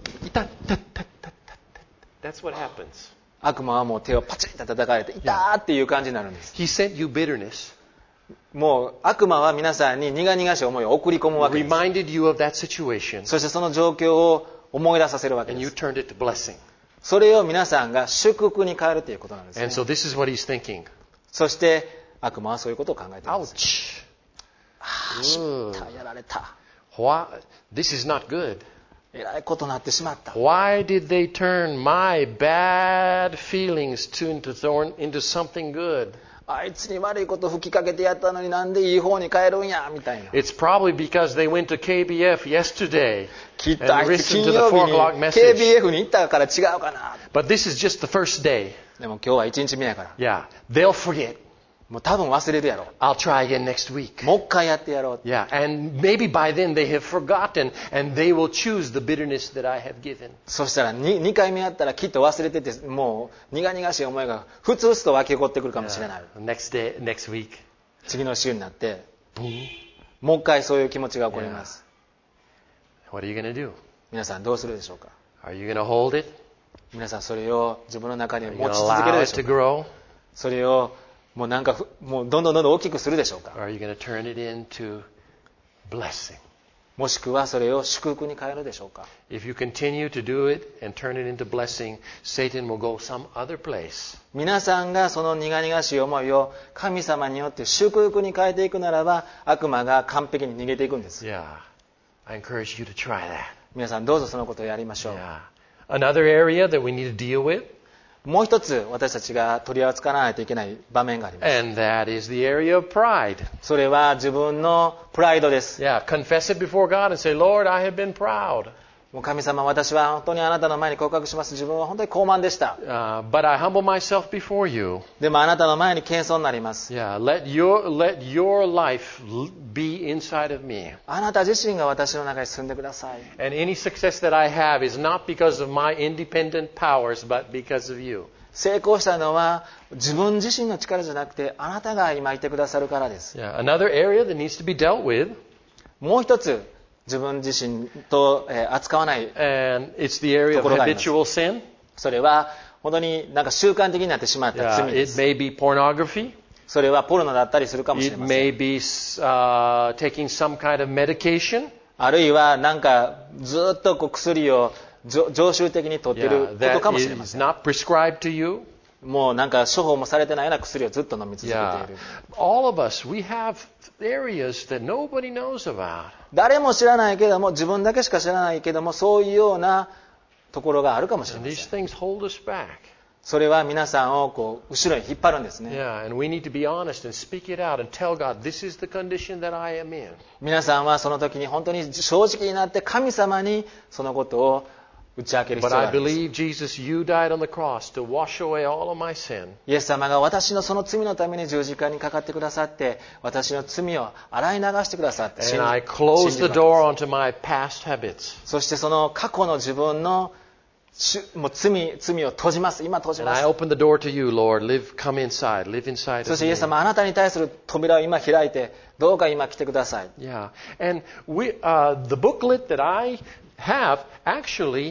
That's what happens. 悪魔はもう手をパチッと叩かれて、痛ーっていう感じになるんです。 He sent you bitterness, もう悪魔は皆さんに苦々しい思いを送り込むわけです。 reminded you of that situation, そしてその状況を思い出させるわけ and で you す。 turned it to blessing. それを皆さんが祝福に変えるということなんですね。 And so this is what he's thinking. そして悪魔はそういうことを考えています。 Ouch. ああ、知った、やられた。 Why? This is not good. えらいことになってしまった。 Why did they turn my bad feelings to, into, thorn, into something good? あいつに悪いこと吹きかけてやったのになんでいい方に変えるんやみたいな。 It's probably because they went to K B F yesterday きっとあ and いつ listened 金 to the 曜 four 日 o'clock に message. ケービーエフ に行ったから違うかな。 But this is just the first day. でも今日はいちにちめやから。 Yeah. They'll forget. もう多分忘れるやろ。 I'll try again next week. もう一回やってやろう。 Yeah. And maybe by then they have forgotten and they will choose the bitterness that I have given. そしたら 2, 2回目やったらきっと忘れてて、もう苦々しい思いがふつふつと湧き起こってくるかもしれない。 Uh, next day, next week. 次の週になって、もう一回そういう気持ちが起こります。 What are you going to do? 皆さんどうするでしょうか。 Are you going to hold it? 皆さんそれを自分の中に Are you 持 going ち to 続ける allow で it しょ to うか。 grow? それをもうなんかふもうどんどんどんどん大きくするでしょうか。 Or are you going to turn it into blessing? もしくはそれを祝福に変えるでしょうか。 If you continue to do it and turn it into blessing, Satan will go some other place. 皆さんがその苦々しい思いを神様によって祝福に変えていくならば、悪魔が完璧に逃げていくんです。 Yeah. I encourage you to try that. 皆さんどうぞそのことをやりましょう。 Yeah. Another area that we need to deal with, もう一つ私たちが取り扱わないといけない場面があります。 and that is the area of pride. それは自分のプライドです。 Yeah. Confess it before God and say, Lord, I have been proud. もう神様、私は本当にあなたの前に告白します。自分は本当に高慢でした。 Uh, but I humble myself before you. でもあなたの前に謙遜になります。 Yeah. Let your, let your life l- be inside of me. あなた自身が私の中に住んでください。 And any success that I have is not because of my independent powers, but because of you. 成功したのは自分自身の力じゃなくてあなたが今いてくださるからです。 Yeah. Another area that needs to be dealt with, もう一つ自分自身と、えー扱わない。 and it's the area of ところがあります。 habitual sin. それは本当になんか習慣的になってしまった Yeah. 罪で It す。 may be pornography. それはポルノだったりするかもしれ It ませ may ん。 be uh, taking some kind of medication. あるいはなんかずっとこう薬を常常習的に取ってい Yeah. ることか That もしれま is せん。 not prescribed to you. もうなんか処方もされてないような薬をずっと飲み続けてい Yeah. る。 All of us, we have areas that nobody knows about. 誰も知らないけども自分だけしか知らないけどもそういうようなところがあるかもしれ And ま these せん。 things hold us back. それは皆さんをこう後ろに引っ張るんですね。 Yeah. And we need to be honest and speak it out and tell God, this is the condition that I am in. 皆さんはその時に本当に正直になって神様にそのことを打ち明ける But 必要 I があります。 believe, Jesus, you died on the cross to wash away all of my sin. イエス様が私のその罪のために十字架にかかってくださって私の罪を洗い流してくださって信 And じ I 信 close じ the るわけです。 door onto my past habits. そしてその過去の自分のしもう罪、罪を閉じます。今閉じ And ま I す。 open the door to you, Lord. Live, come inside. Live inside そ of してイエス me. 様あなたに対する扉を今開いてどうか今来てください。 Yeah. And we, uh, the booklet that I have, actually,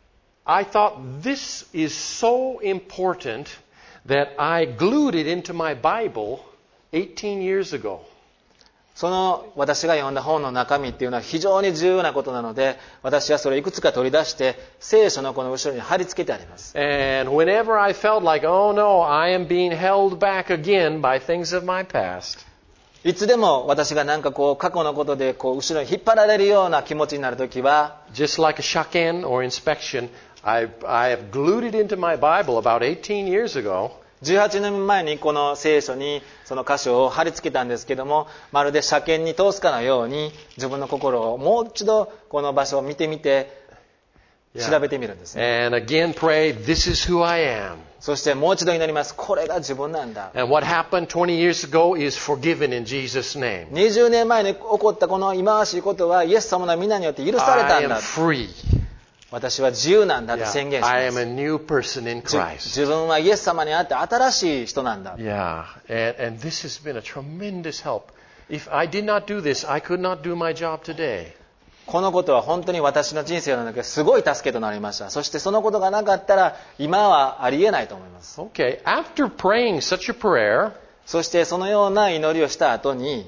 I thought this is so important that I glued it into my Bible eighteen years ago. その私が読んだ本の中身っていうのは非常に重要なことなので私はそれをいくつか取り出して聖書のこの後ろに貼り付けてあります。 And whenever I felt like, oh no, I am being held back again by things of my past, いつでも私がなんかこう過去のことでこう後ろに引っ張られるような気持ちになるときは just like a shaken or inspection, I, I have glued it into my Bible about eighteen years ago. じゅうはちねんまえにこの聖書にその箇所を貼り付けたんですけどもまるで車検に通すかのように自分の心をもう一度この場所を見てみて調べてみるんですね。 And again pray, this is who I am. そしてもう一度祈ります。これが自分なんだ。 And what happened twenty years ago is forgiven in Jesus' name. にじゅうねんまえに起こったこの忌まわしいことはイエス様の皆によって許された I ん am だ。 free. 私は自由なんだと Yeah. 宣言し I ま am す。 a new person in じ Christ. 自分はイエス様にあって新しい人なんだ。 Yeah. And, and this has been a tremendous help. If I did not do this, I could not do my job today. このことは本当に私の人生の中ですごい助けとなりました。そしてそのことがなかったら今はありえないと思います。 Okay. After praying such a prayer, そしてそのような祈りをした後に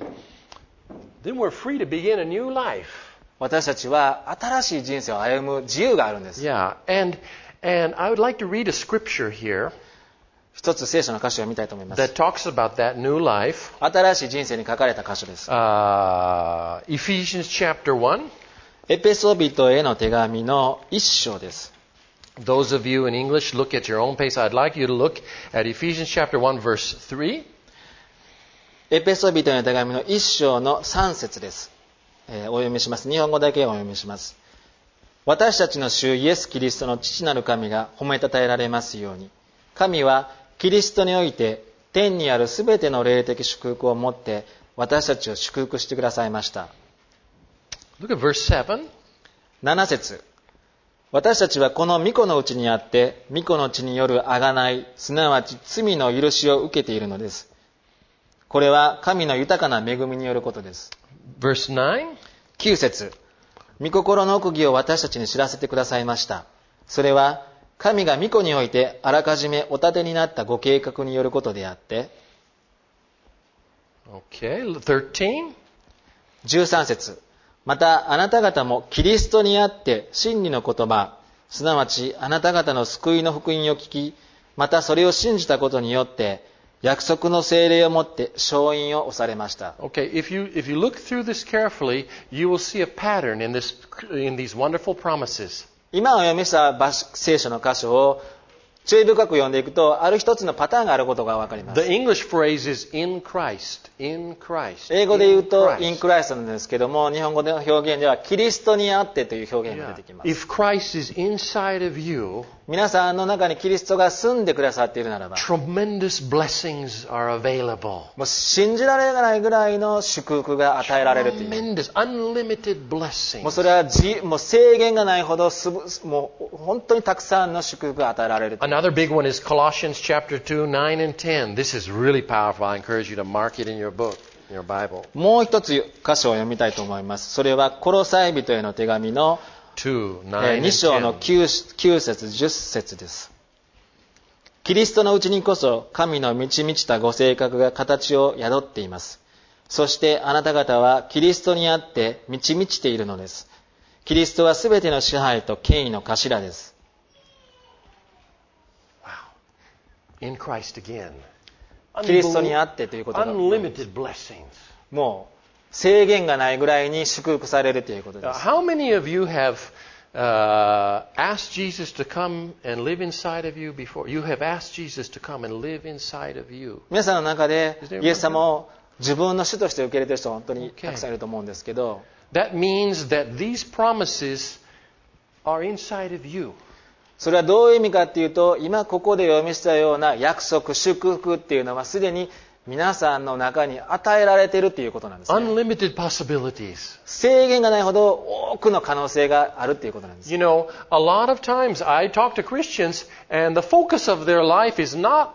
then we're free to begin a new life. 私たちは新しい人生を歩む自由があるんです。 Yeah. And, and I would like to read a scripture here 一つ聖書の箇所を見たいと思います。 that talks about that new life. 新しい人生に書かれた箇所です。 Uh, Ephesians chapter one. エペソ人への手紙の一章です。 Those of you in English, look at your own pace. I'd like you to look at Ephesians chapter one, verse three. エペソ人への手紙の一章の三節です。えーお読みします。日本語だけお読みします。私たちの主イエス・キリストの父なる神が褒めたたえられますように。神はキリストにおいて天にあるすべての霊的祝福をもって私たちを祝福してくださいました。 Look at verse seven. 七節。私たちはこの御子のうちにあって御子の血による贖い、すなわち罪の許しを受けているのです。これは神の豊かな恵みによることです。 Verse nine. 九節。御心の奥義を私たちに知らせてくださいました。それは神が御子においてあらかじめお立てになったご計画によることであって、 Okay, thirteen. じゅうさん節、またあなた方もキリストにあって真理の言葉、すなわちあなた方の救いの福音を聞き、またそれを信じたことによって約束の聖霊をもって承印を押されました。 Okay, if you if you look through this carefully, you will see a pattern in this in these wonderful promises. 今お読みした聖書の箇所を注意深く読んでいくと、ある一つのパターンがあることがわかります。 The English phrase is in Christ, in Christ. 英語で言うと in in Christ なんですけども、日本語での表現ではキリストにあってという表現が出てきます。 If Christ is inside of you, 皆さんの中にキリストが住んでくださっているならば、 tremendous blessings are available. もう信じられないぐらいの祝福が与えられるという。 Tremendous, unlimited もう blessings. それはじもう制限がないほどすぶもう本当にたくさんの祝福が与えられるという。 Another big one is Colossians chapter two, nine and ten. This is really powerful. I encourage you to mark it in your book, in your Bible. もう一つ箇所を読みたいと思います。それはコロサイ人への手紙の two, nine and に章の ten. きゅう節じゅっ節です。キリストのうちにこそ神の満ち満ちたご性格が形を宿っています。そしてあなた方はキリストにあって満ち満ちているのです。キリストはすべての支配と権威の頭です。 In Christ again. キリストにあってということが Unlimited blessings. もう制限がないぐらいに祝福されるということで Uh, す。 how many of you have uh, asked Jesus to come and live inside of you before? You have asked Jesus to come and live inside of you. 皆さんの中で Is there イエス様を自分の主として受け入れている人は本当に Okay. たくさんいると思うんですけど、 That means that these promises are inside of you. それはどういう意味かっていうと、今ここで読みしたような約束、祝福っていうのはすでに皆さんの中に与えられているということなんですね。 Unlimited possibilities. 制限がないほど多くの可能性があるということなんです。 You know, a lot of times I talk to Christians and the focus of their life is not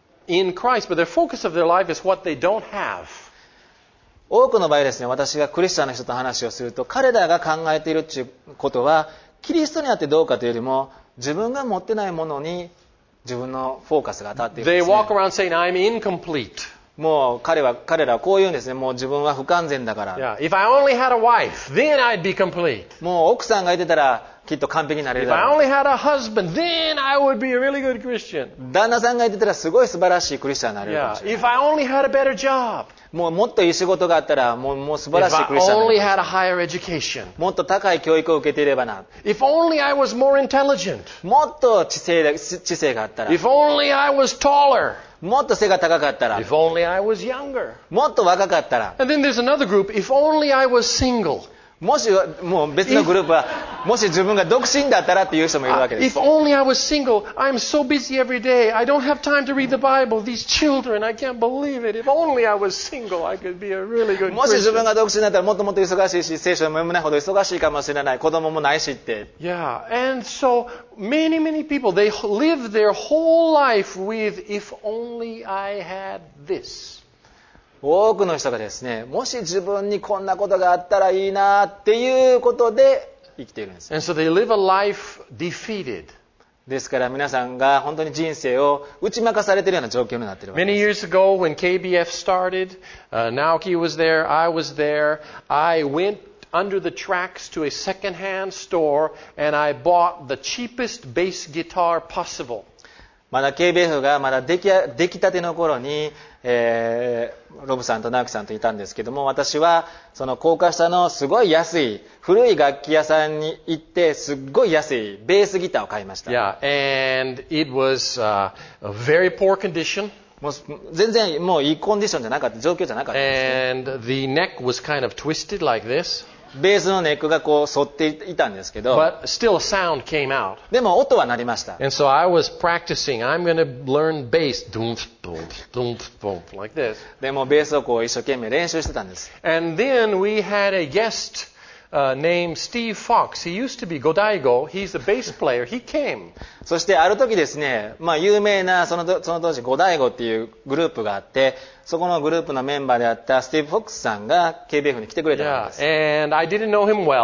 in Christ, but the focus of their life is what they don't have. 多くの場合ですね、私がクリスチャンの人と話をすると、彼らが考えているということは、キリストにあってどうかというよりも、自分が持ってないものに自分のフォーカスが当たっているん They ですね。 walk around saying, I'm incomplete. もう彼は彼らはこう言うんですね。もう自分は不完全だから。 Yeah, if I only had a wife, then I'd be complete. もう奥さんがいてたらきっと完璧になれる If だ I ろう。 only had a husband, then I would be a really good Christian. 旦那さんがいてたらすごい素晴らしいクリスチャンになれるか Yeah, もしれない。 if I only had a better job. もうもっといい仕事があったらもうもう素晴 If らしい I クリスチャンにな only れる。 had a higher education. もっと高い教育を受けていればな。 If only I was more intelligent. もっと知性知性があったら。 If only I was taller. もっと背が高かったら。 If only I was younger. もっと若かったら。 And then there's another group. If only I was single. もしもう別のグループはもし自分が独身だったらっていう人もいるわけです。 If only I was single. I'm so busy every day. I don't have time to read the Bible. These children, I can't believe it. If only I was single, I could be a really good もし自分 Christian. が独身だったらもっともっと忙しいし、聖書を読めないほど忙しいかもしれない。子供もないしって。 Yeah, and so many, many people, they live their whole life with, if only I had this. 多くの人がですね、もし自分にこんなことがあったらいいなっていうことで生きているんです。 And so they live a life defeated. ですから皆さんが本当に人生を打ち負かされているような状況になっているわけ Many です。 years ago when K B F started, uh, Naoki was there, I was there. I went under the tracks to a second-hand store and I bought the cheapest bass guitar possible. まだ ケービーエフ がまだ出来や出来たての頃に、えー、ロブさんと直樹さんといたんですけども、私はその高架下のすごい安い古い楽器屋さんに行ってすっごい安いベースギターを買いました。 Yeah, and it was uh, a very poor condition. もう全然もういいコンディションじゃなかった状況じゃなかったんです And the neck was kind of twisted like this. ね。ベースのネックがこう反っていたんですけど、 But still a sound came out. でも音は鳴りました。 And so I was practicing. I'm going to learn bass. Doom, boom, doom, boom, like this. でもベースをこう一生懸命練習してたんです。 And then we had a guest uh, named Steve Fox. He used to be Godaigo. He's the bass player. He came. そしてある時ですね、まあ有名なそのその当時五大悟っていうグループがあって、そこのグループのメンバーであったスティーブ・フォックスさんが ケービーエフ に来てくれたわ Yeah. けです。 And I didn't know him well.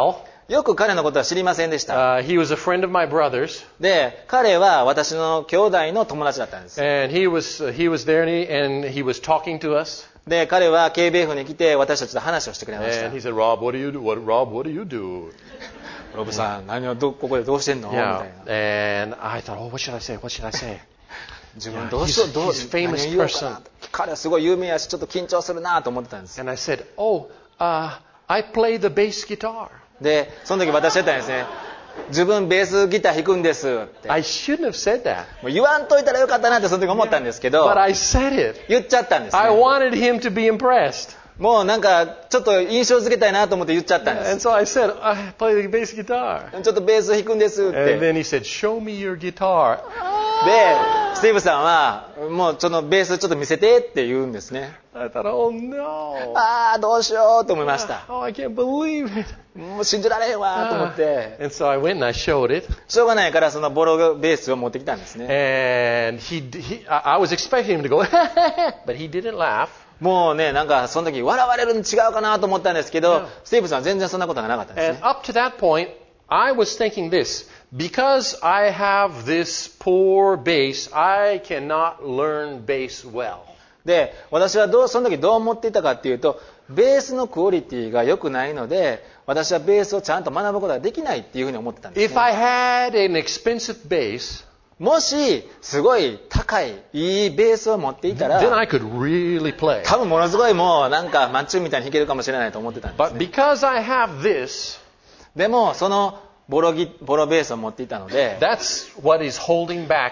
よく彼のことは知りませんでした。 Uh, he was a friend of my brother's. で、彼は私の兄弟の友達だったんです。 And he was, uh, he was there and he, and he was talking to us. で、彼は ケービーエフ に来て私たちと話をしてくれました。 And he said, Rob, what do you do? What, Rob, what do you do? ロブさん、何をど、ここでどうしてんのみたい Yeah. な。 And I thought, oh, what should I say? What should I say? 自分どうしよう、どう、 He's a 何を famous 言おうかな。彼はすごい有名やし、ちょっと緊張するなと思ってたんです。 And I said, oh, uh, I play the bass guitar. で、その時私だったんですね。自分ベースギター弾くんですって。 I shouldn't have said that. もう言わんといたらよかったなってその時思ったんですけど、 But I said it. 言っちゃったんですね。 I wanted him to be impressed. もうなんかちょっと印象付けたいなと思って言っちゃったんで And す。 so I said, I play the bass guitar. ちょっとベース弾くんですっ And て。 then he said, show me your guitar. で、スティーブさんはもうそのベースちょっと見せてって言うんですね。 I thought, oh no. ああ、どうしようと思いました。 Oh, I can't believe it. もう信じられへんわと思って。 And so I went and I showed it. しょうがないからそのボロベースを持ってきたんですね。 And he, he I I was expecting him to go, but he didn't laugh. もうね、なんかその時笑われるの違うかなと思ったんですけど、 Yeah. スティーブさんは全然そんなことがなかったんです And ね。 up to that point, I was thinking this. Because I have this poor bass, I cannot learn bass well. で、私はどう、その時どう思っていたかっていうと、ベースのクオリティが良くないので、私はベースをちゃんと学ぶことができないっていうふうに思ってたんです、ね。 If I had an expensive bass, もし、すごい高い、いいベースを持っていた then ら、 I could really play. 多分ものすごいもうなんかマッチュンみたいに弾けるかもしれないと思ってたんです But ね。 because I have this, でも、そのボロギ、ボロベースを持っていたので、 that's what is holding back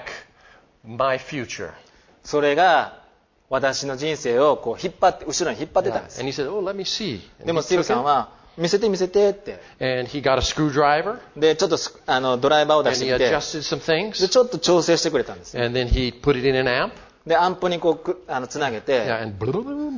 my future. それが私の人生をこう引っ張って、後ろに引っ張ってたんです。 And he said, oh, let me see. で And も he スティーブ took さん it, は、見せて見せてって。 and he got a screwdriver, で、ちょっとスあのドライバーを出 and して he きて、 adjusted some で、 things, ちょっと調整してくれたんですね。 and then he put it in an amp. で、アンプにこうく、あの、つなげて、 Yeah, and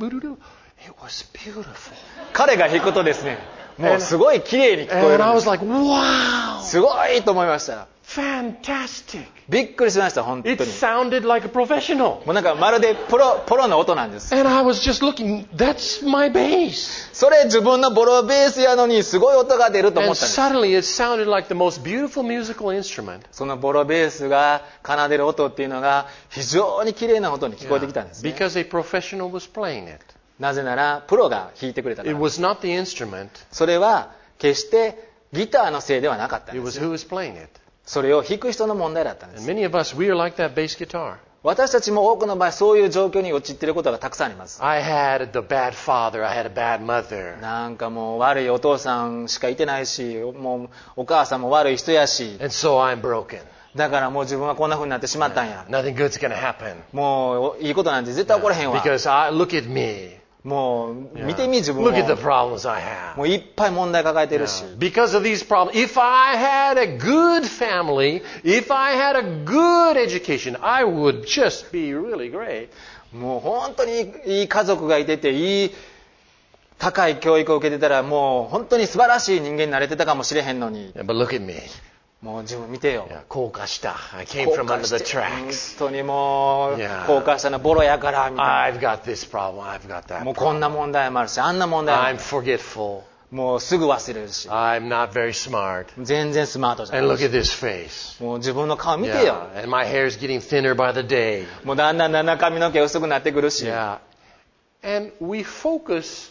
it was beautiful. 彼が弾くとですね、もうすごい綺麗に聞こえ And る I んで was す。 like, wow, すごいと思いました。 fantastic. びっくりしました、本当に。 It sounded like a professional. もうなんかまるでプロ、プロの音なんです。 And I was just looking, that's my bass. それ自分のボロベースやのにすごい音が出ると思 And ったんです。 suddenly it sounded like the most beautiful musical instrument. そのボロベースが奏でる音っていうのが非常に綺麗な音に聞こえてきたんですね。 Because a professional was playing it. なぜならプロが弾いてくれたか It ら。 was not the instrument, それは決してギターのせいではなかったん it で was す。 who was playing it. それを弾く人の問題だったんで And す。 many of us, we are like that bass guitar. 私たちも多くの場合そういう状況に陥っていることがたくさんあります。 I had the bad father, I had a bad mother. なんかもう悪いお父さんしかいてないし、もうお母さんも悪い人やし、 And so I'm broken. だからもう自分はこんな風になってしまったんや。 Nothing good's going to happen. もういいことなんて絶対起こらへんわ。 Because I, look at me. もう Yeah. 見てみ自分 Look at the を。 problems I have. もういっぱい問題抱えてるし。 Because of these problems, if I had a good family, if I had a good education, I would just be really great. もう本当にいい家族がいてて、いい高い教育を受けてたらもう本当に素晴らしい人間になれてたかもしれへんのに、 Yeah, but look at me. もう自分見てよ。 Yeah, 高架下. I came 後 from 悔 under し the て、本 tracks. 当にもう Yeah. 後悔したのボロやからみたい I've got this problem. I've got な。 that もうこん problem. な問題もあるし、あんな問題もあ I'm る。 forgetful. もうすぐ忘れるし、 I'm not very smart. 全然スマートじゃ And な look い at this face. もう自分の顔見てよ。 Yeah. And my hair's getting thinner by the day. もうだんだんだんだん髪の毛薄くなってくるし、 Yeah. And we focus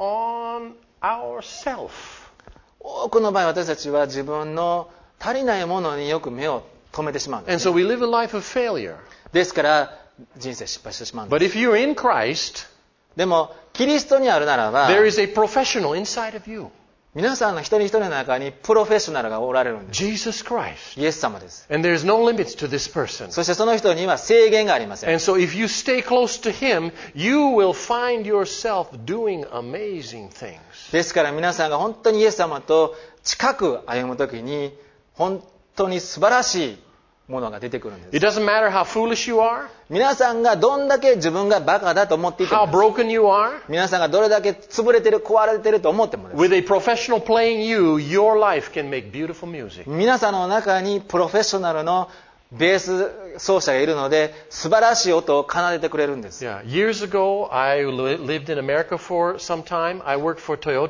on ourself. 多くの場合私たちは自分の足りないものによく目を止めてしまうんで And す、 so ね。 we live a life of failure. ですから人生失敗してしまうんで But す。 if you're in Christ, でもキリストにあるならば、 there is a professional inside of you. 皆さんの一人一人の中にプロフェッショナルがおられるんです。 Jesus Christ. イエス様です。 And there's no limits to this person. そしてその人には制限がありません。 And so if you stay close to Him, you will find yourself doing amazing things. ですから皆さんが本当にイエス様と近く歩むときに本当に素晴らしいものが出てくるんです。 It doesn't matter how foolish you are, 皆さんがどんだけ自分がバカだと思っていて how も、 broken you are. 皆さんがどれだけ潰れてる、壊れてると思ってもです。 With a professional playing you, your life can make beautiful music. 皆さんの中にプロフェッショナルのベース奏者がいるので素晴らしい音を奏でてくれるんです。 Yeah. Years ago, I li- lived in America for some time. I worked for Toyota.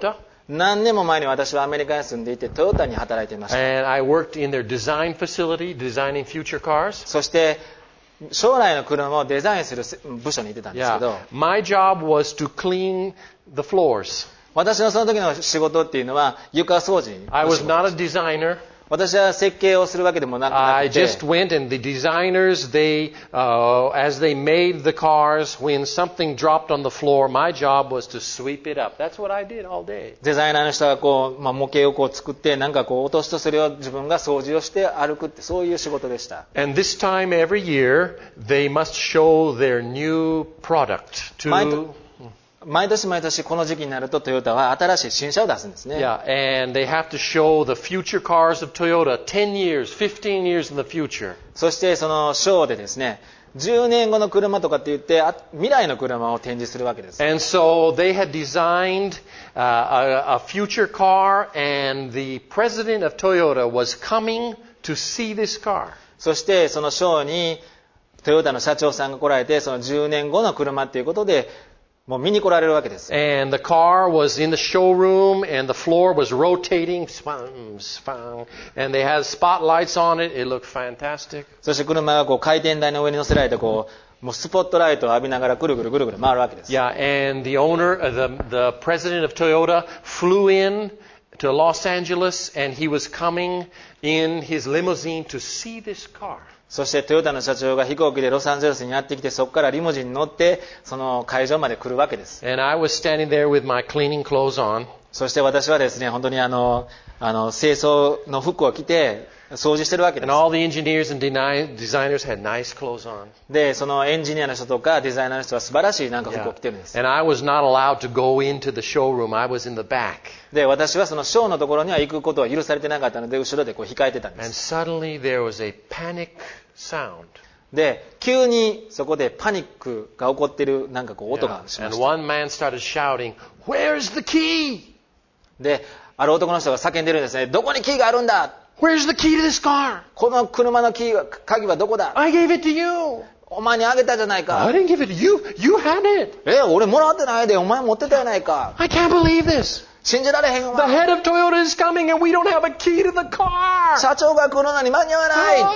何年も前に私はアメリカに住んでいてトヨタに働いていました。 And I worked in their design facility, designing future cars. そして将来の車をデザインする部署にいてたんですけど、 Yeah. My job was to clean the floors. 私のその時の仕事っていうのは床掃除 I の was 仕事 not で a す。 designer. 私は設計をするわけでもなくな I くて、 just went and the designers, they, uh, as they made the cars, when something dropped on the floor, my job was to sweep it up. That's what I did all day. デザイナーの人がこう、まあ、模型をこう作ってなんかこう落とすとそれを自分が掃除をして歩くってそういう仕事でした。 And this time every year, they must show their new product 毎 to... 年毎年毎年この時期になるとトヨタは新しい新車を出すんですね。 Yeah, and they have to show the future cars of Toyota ten years, fifteen years in the future. そしてそのショーでですね、じゅうねんごの車とかって言ってあ未来の車を展示するわけです。 And so they had designed uh, a, a future car, and the president of Toyota was coming to see this car. そしてそのショーにトヨタの社長さんが来られて、そのじゅうねんごの車っていうことでもう見に来られるわけです。 And the car was in the showroom, and the floor was rotating, spun, spun, and they had spotlights on it. It looked fantastic. そして車がこう回転台の上に乗せられてこう、もうスポットライトを浴びながらぐるぐるぐるぐる回るわけです。 Yeah, and the owner, uh, the the president of Toyota, flew in to Los Angeles, and he was coming in his limousine to see this car. そしてトヨタの社長が飛行機でロサンゼルスにやってきて、そこからリムジンに乗ってその会場まで来るわけです。 And I was standing there with my cleaning clothes on. そして私はですね、本当にあのあの清掃の服を着て掃除してるわけで And す。 all the engineers and deni- designers had nice clothes on. で、そのエンジニアの人とかデザイナーの人は素晴らしいなんか服を Yeah. 着てるんです。 And I was not allowed to go into the showroom. I was in the back. で、私はそのショーのところには行くことは許されてなかったので、後ろでこう控えてたんで And す。 suddenly there was a panic sound. で、急にそこでパニックが起こってるなんかこう音 Yeah. がしま And した。 one man started shouting, "Where's the key? で、ある男の人が叫んでるんですね。どこにキーがあるんだ？ Where's the key to this car? この車のキーは、鍵はどこだ？ I gave it to you." お前にあげたじゃない I か。 didn't give it to you. You had it. え、俺もらってないで、お前持ってたやないか。 I can't believe this. 信じられへん The わ。 head of Toyota is coming and we don't have a key to the car. 社長が来るのに間に合わない。 Ah!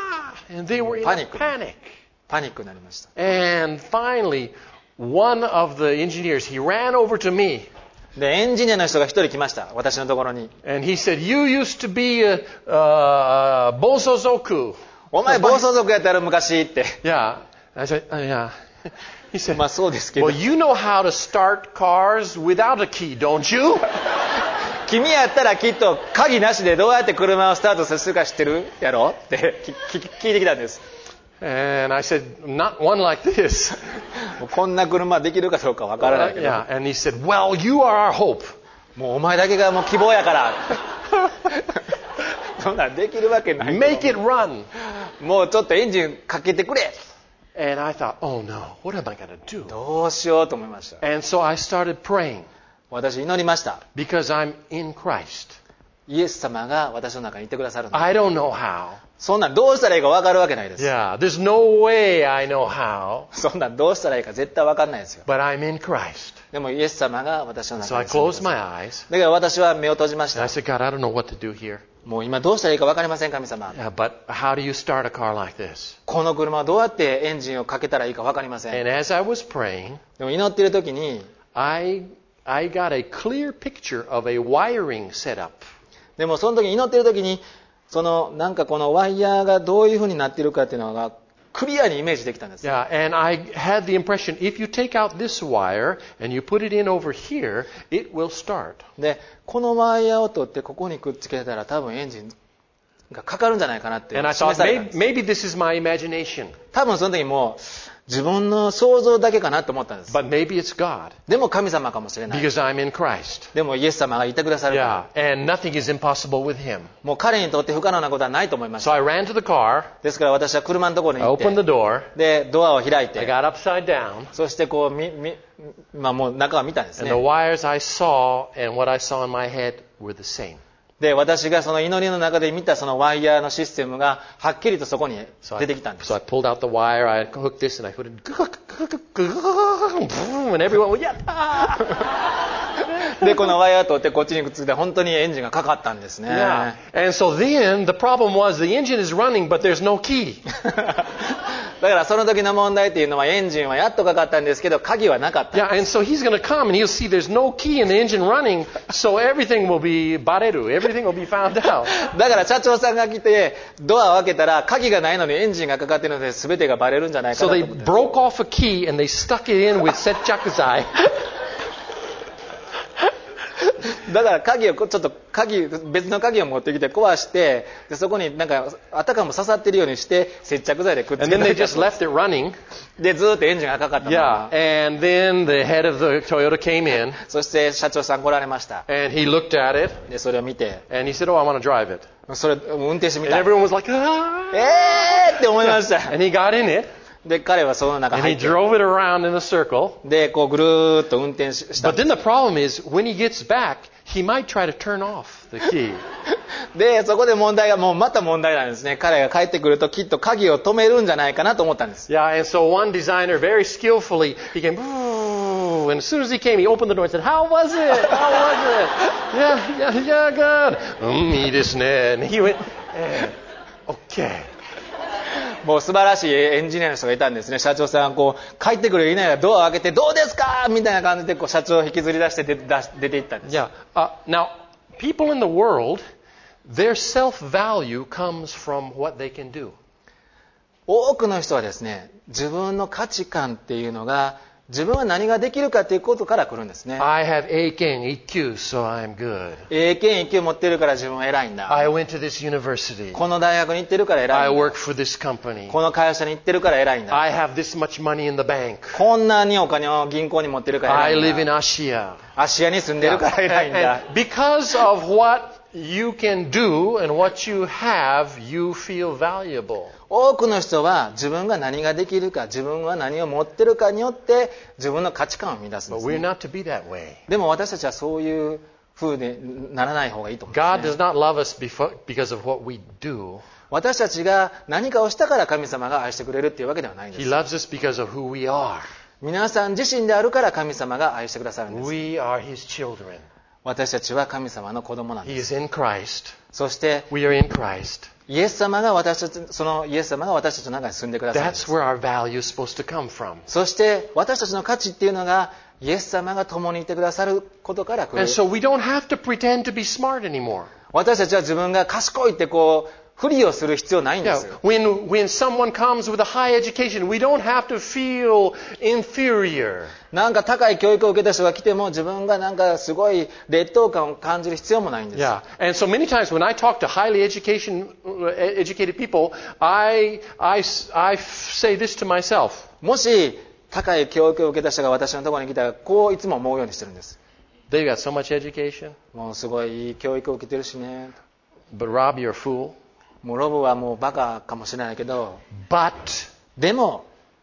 And they were in a Panic. panic. パニックになりました。 And finally, one of the engineers, he ran over to me で、エンジニアの人が一人来ました。私のところに。 and he said, "You used to be a, uh, Bosozoku." お前暴走族やったら昔って。 Yeah. I said, uh, yeah. He said, まあそうですけど "Well, you know how to start cars without a key, don't you?" 君やったらきっと鍵なしでどうやって車をスタートさせるか知ってるやろってきき聞いてきたんです。 And I said, "Not one like this." もうこんな車できるかどうかわからないけど、 Yeah. And he said, "Well, you are our hope." もうお前だけがもう希望やからそんなんできるわけないけど Make it run. もうちょっとエンジンかけてくれ。 And I thought, "Oh no, what am I going to do?" どうしようと思いました。 And so I started praying 私祈りました。 because I'm in Christ. イエス様が私の中にいてくださるの。 I don't know how. そんなんどうしたらいいか分かるわけないです。 Yeah, there's no way I know how, そんなんどうしたらいいか絶対分かんないですよ。 but I'm in Christ. でもイエス様が私の So 中 I に住んで closed くださ my る。 eyes だから私は目を閉じまし and I た。 said, "God, I don't know what to do here. もう今どうしたらいいか分かりません神様。 Yeah, but how do you start a car like this?" この車はどうやってエンジンをかけたらいいか分かりません。 And as I was praying, でも祈っている時に、 I I got a clear picture of a wiring setup. でもその時祈っている時に、そのなんかこのワイヤーがどういう風になっているかっていうのがクリアにイメージできたんです。 Yeah, and I had the impression if you take out this wire and you put it in over here, it will start. で、このワイヤーを取ってここにくっつけたら多分エンジンがかかるんじゃないかなって And I 示 thought されたんで maybe, す。 maybe this is my imagination, 多分その時も自分の想像だけかなと思ったんです。 but maybe it's God でも神様かもしれない。 because I'm in Christ. でもイエス様がいてくださるか Yeah, ら、 and nothing is impossible with Him. もう彼にとって不可能なことはないと思いまし So た。 I ran to the car, ですから私は車のところに I 行っ opened the て、 door, で、ドアを開い I て、 got upside down, そしてこう、み、み、まあもう中を見たんです and the ね。 wires I saw and what I saw in my head were the same. で、私がその祈りの中で見たそのワイヤーのシステムがはっきりとそこに So 出 I, てきたんです so。I pulled out the wire, I hooked this, and I put it, and everyone went, "Yatta!" でこのワイヤー取ってこっちにくっついて本当にエンジンがかかったんですね。 Yeah. And so then the problem was the engine is running, but there's no key. だからその時の問題っていうのはエンジンはやっとかかったんですけど鍵はなかった。 Yeah, and so he's going to come and he'll see there's no key in the engine running, so everything will be bareru, everything will be found out. だから社長さんが来てドアを開けたら鍵がないのにエンジンがかかっているので全てがバレるんじゃないか So なと they 思って。 broke off a key and they stuck it in with setjakuzai. だから鍵をちょっと鍵別の鍵を持ってきて壊してでそこになんかあたかも刺さってるようにして接着剤でくっつ And け then て they just left it running. でずっとエンジンがかかったま Yeah, ま。 and then the head of the Toyota came in そして社長さん来られました。 and he looked at it でそれを見て and he said, "Oh, I want to drive it." それ運転してみ And たい。 everyone was like, "Ah!" えーって思いました。 And he got in it で彼はその中 and 入 he って drove it around in a circle. でこうぐるーっと運転しした But then the problem is when he gets back, he might try to turn off the key. でそこで問題がもうまた問題なんですね。彼が帰ってくるときっと鍵を止めるんじゃないかなと思ったんです。 Yeah, and so one designer very skillfully, he came, "Ooh," and as soon as he came, he opened the door and said, "How was it? How was it? Yeah, yeah, yeah, good. Mm, いいですね." And he went, eh, "Okay." もう素晴らしいエンジニアの人がいたんですね。社長さんがこう帰ってくるいないがドアを開けてどうですかみたいな感じでこう社長を引きずり出して出出出て行ったんです。 Yeah. Uh, now, people in the world, their self-value comes from what they can do. 多くの人はですね、自分の価値観っていうのが自分は何ができるかということから来るんですね。 I have A 県 E Q, so I'm good. A 県 E 級持ってるから自分は偉いんだ。 I went to this university. この大学に行ってるから偉 I いんだ。 work for this company. この会社に行ってるから偉いんだ。 I have this much money in the bank. こんなにお金を銀行に持ってるから I 偉 live い in んだ。 Asia. 芦屋に住んでるから偉いん And, だ。 and because of what you can do and what you have, you feel valuable. 多くの人は自分が何ができるか、自分は何を持ってるかによって自分の価値観を生み出すんで But す we're ね。 not to be that way. でも私たちはそういう風にならない方がいいと思うん God ですね。 does not love us befo- because of what we do. 私たちが何かをしたから神様が愛してくれるっていうわけではないんで He す。 loves us because of who we are. 皆さん自身であるから神様が愛してくださるんです。 We are His children. 私たちは神様の子供なん He です。 is in Christ. そして We are in Christ. イエス様が私たち、そのイエス様が私たちの中に住んでくださるんで That's す。 where our value is supposed to come from. そして私たちの価値っていうのがイエス様が共にいてくださることから来る。 And so we don't have to pretend to be smart anymore. 私たちは自分が賢いってこう不利をする必要ないんで Yeah, す。 when, when someone comes with a high education, we don't have to feel inferior. なんか高い教育を受けた人が来ても自分がなんかすごい劣等感を感じる必要もないんです。 Yeah, and so many times when I talk to highly education, educated people, I, I, I say this to myself. もし高い教育を受けた人が私のところに来たらこういつも思うようにしてるんです。 They've got so much education, もうすごいいい教育を受けてるしね。 but Rob, you're a fool. もうロブはもうバカかもしれないけど、 But でも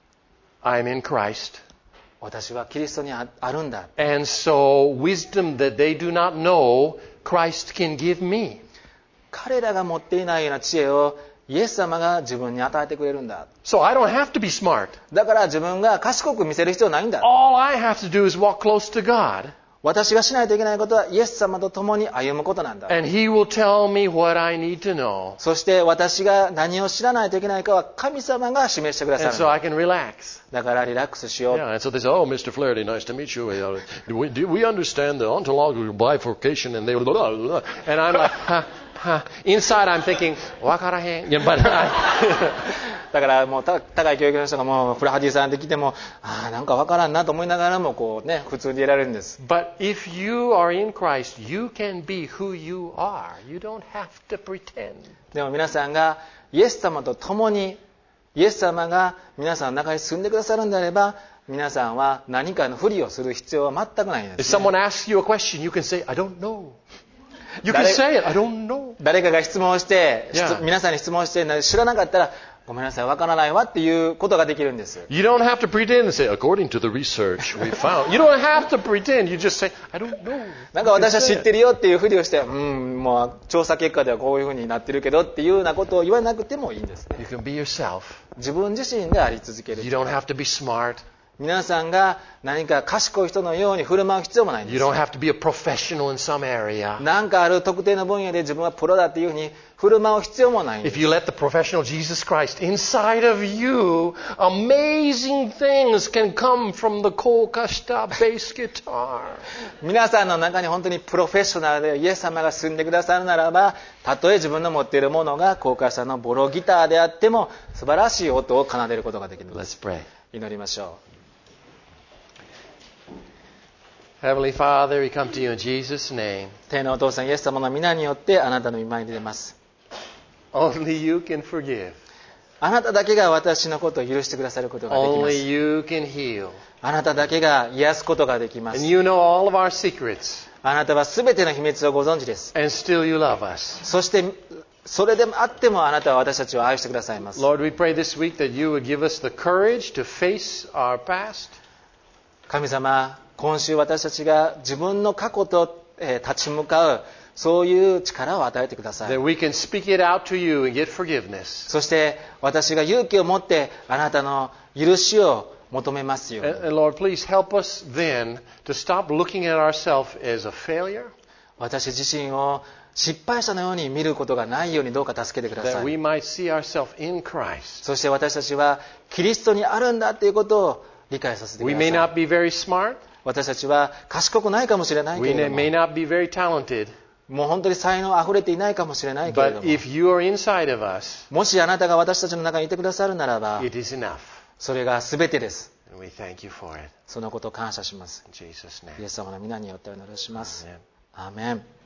I'm in Christ. 私はキリストにああるんだ。 And so wisdom that they do not know, Christ can give me. 彼らが持っていないような知恵をイエス様が自分に与えてくれるんだ。 So I don't have to be smart. だから自分が賢く見せる必要ないんだ。 All I have to do is walk close to God, 私がしないといけないことはイエス様と共に歩むことなんだ。 and He will tell me what I need to know, そして私が何を知らないといけないかは神様が示してくださ and る so んだ。 I can relax. だからリラックスしよう。 Yeah, and so they say, "Oh, Mister Flaherty, nice to meet you. Uh, Do we, do we understand the ontological bifurcation?" And they blah, blah, blah. And I'm like, huh, huh. Inside, I'm thinking, "Wakarahen." Yeah, but I, だからもうた高い教育の人がもうフラハディさんで来てもああなんかわからんなと思いながらもこうね普通にいられるんです。 but if you are in Christ, you can be who you are. You don't have to pretend. でも皆さんがイエス様と共にイエス様が皆さんの中に住んでくださるんであれば皆さんは何かのふりをする必要は全くないんで If す、ね。 someone asks you a question, you can say, "I don't know." You can say it, "I don't know." 誰かが質問して、 Yeah. 皆さんに質問して知らなかったらごめんなさいわからないわっていうことができるんです。 You don't have to pretend and say, "According to the research we found." You don't have to pretend. You just say, "I don't know." なんか私は知ってるよっていうふりをして、うんもう調査結果ではこういうふうになってるけどっていうようなことを言わなくてもいいんですね。 You can be yourself. 自分自身であり続ける。 You don't have to be smart. 皆さんが何か賢い人のように振る舞う必要もないんで You す。 don't have to be a professional in some area. なんかある特定の分野で自分はプロだっていうふうに振る舞う必要もないんで If す。 you let the professional Jesus Christ inside of you, amazing things can come from the Kolkasta bass guitar. 皆さんの中に本当にプロフェッショナルでイエス様が住んでくださるならば、たとえ自分の持っているものが高架下のボロギターであっても素晴らしい音を奏でることができるのです。 Let's pray. 祈りましょ Heavenly Father, we come to you in Jesus' name. う。天のお父さんイエス様の皆によってあなたの御前に出ます。 Only you can forgive. あなただけが私のことを許してくださることができま Only す。 you can heal. あなただけが癒すことができま And す。 you know all of our secrets. あなたは全ての秘密をご存知です。 And still you love us. そしてそれであってもあなたは私たちを愛してくださいます。 Lord, we pray this week that you would give us the courage to face our past. 神様、今週私たちが自分の過去と、えー立ち向かうそういう力を与えてください。 That we can speak it out to you and get forgiveness. そして私が勇気を持ってあなたの許しを求めますように。 And, and Lord, please help us then to stop looking at ourselves as a failure. 私自身を失敗者のように見ることがないようにどうか助けてくだ That さ we い。 might see ourselves in Christ. そして私たちはキリストにあるんだということを理解させてく We だ may さい。 not be very smart. 私たちは賢くないかもしれないけ We れども、 may not be very talented. もう本当に才能あふれていないかもしれないけれど But も、 if you are inside of us, もしあなたが私たちの中にいてくださるならば、 it is enough. それが全てです。 And we thank you for it. そのことを感謝します。 In Jesus' イ name. エス様の皆によってお祈りします。 Amen. アーメン。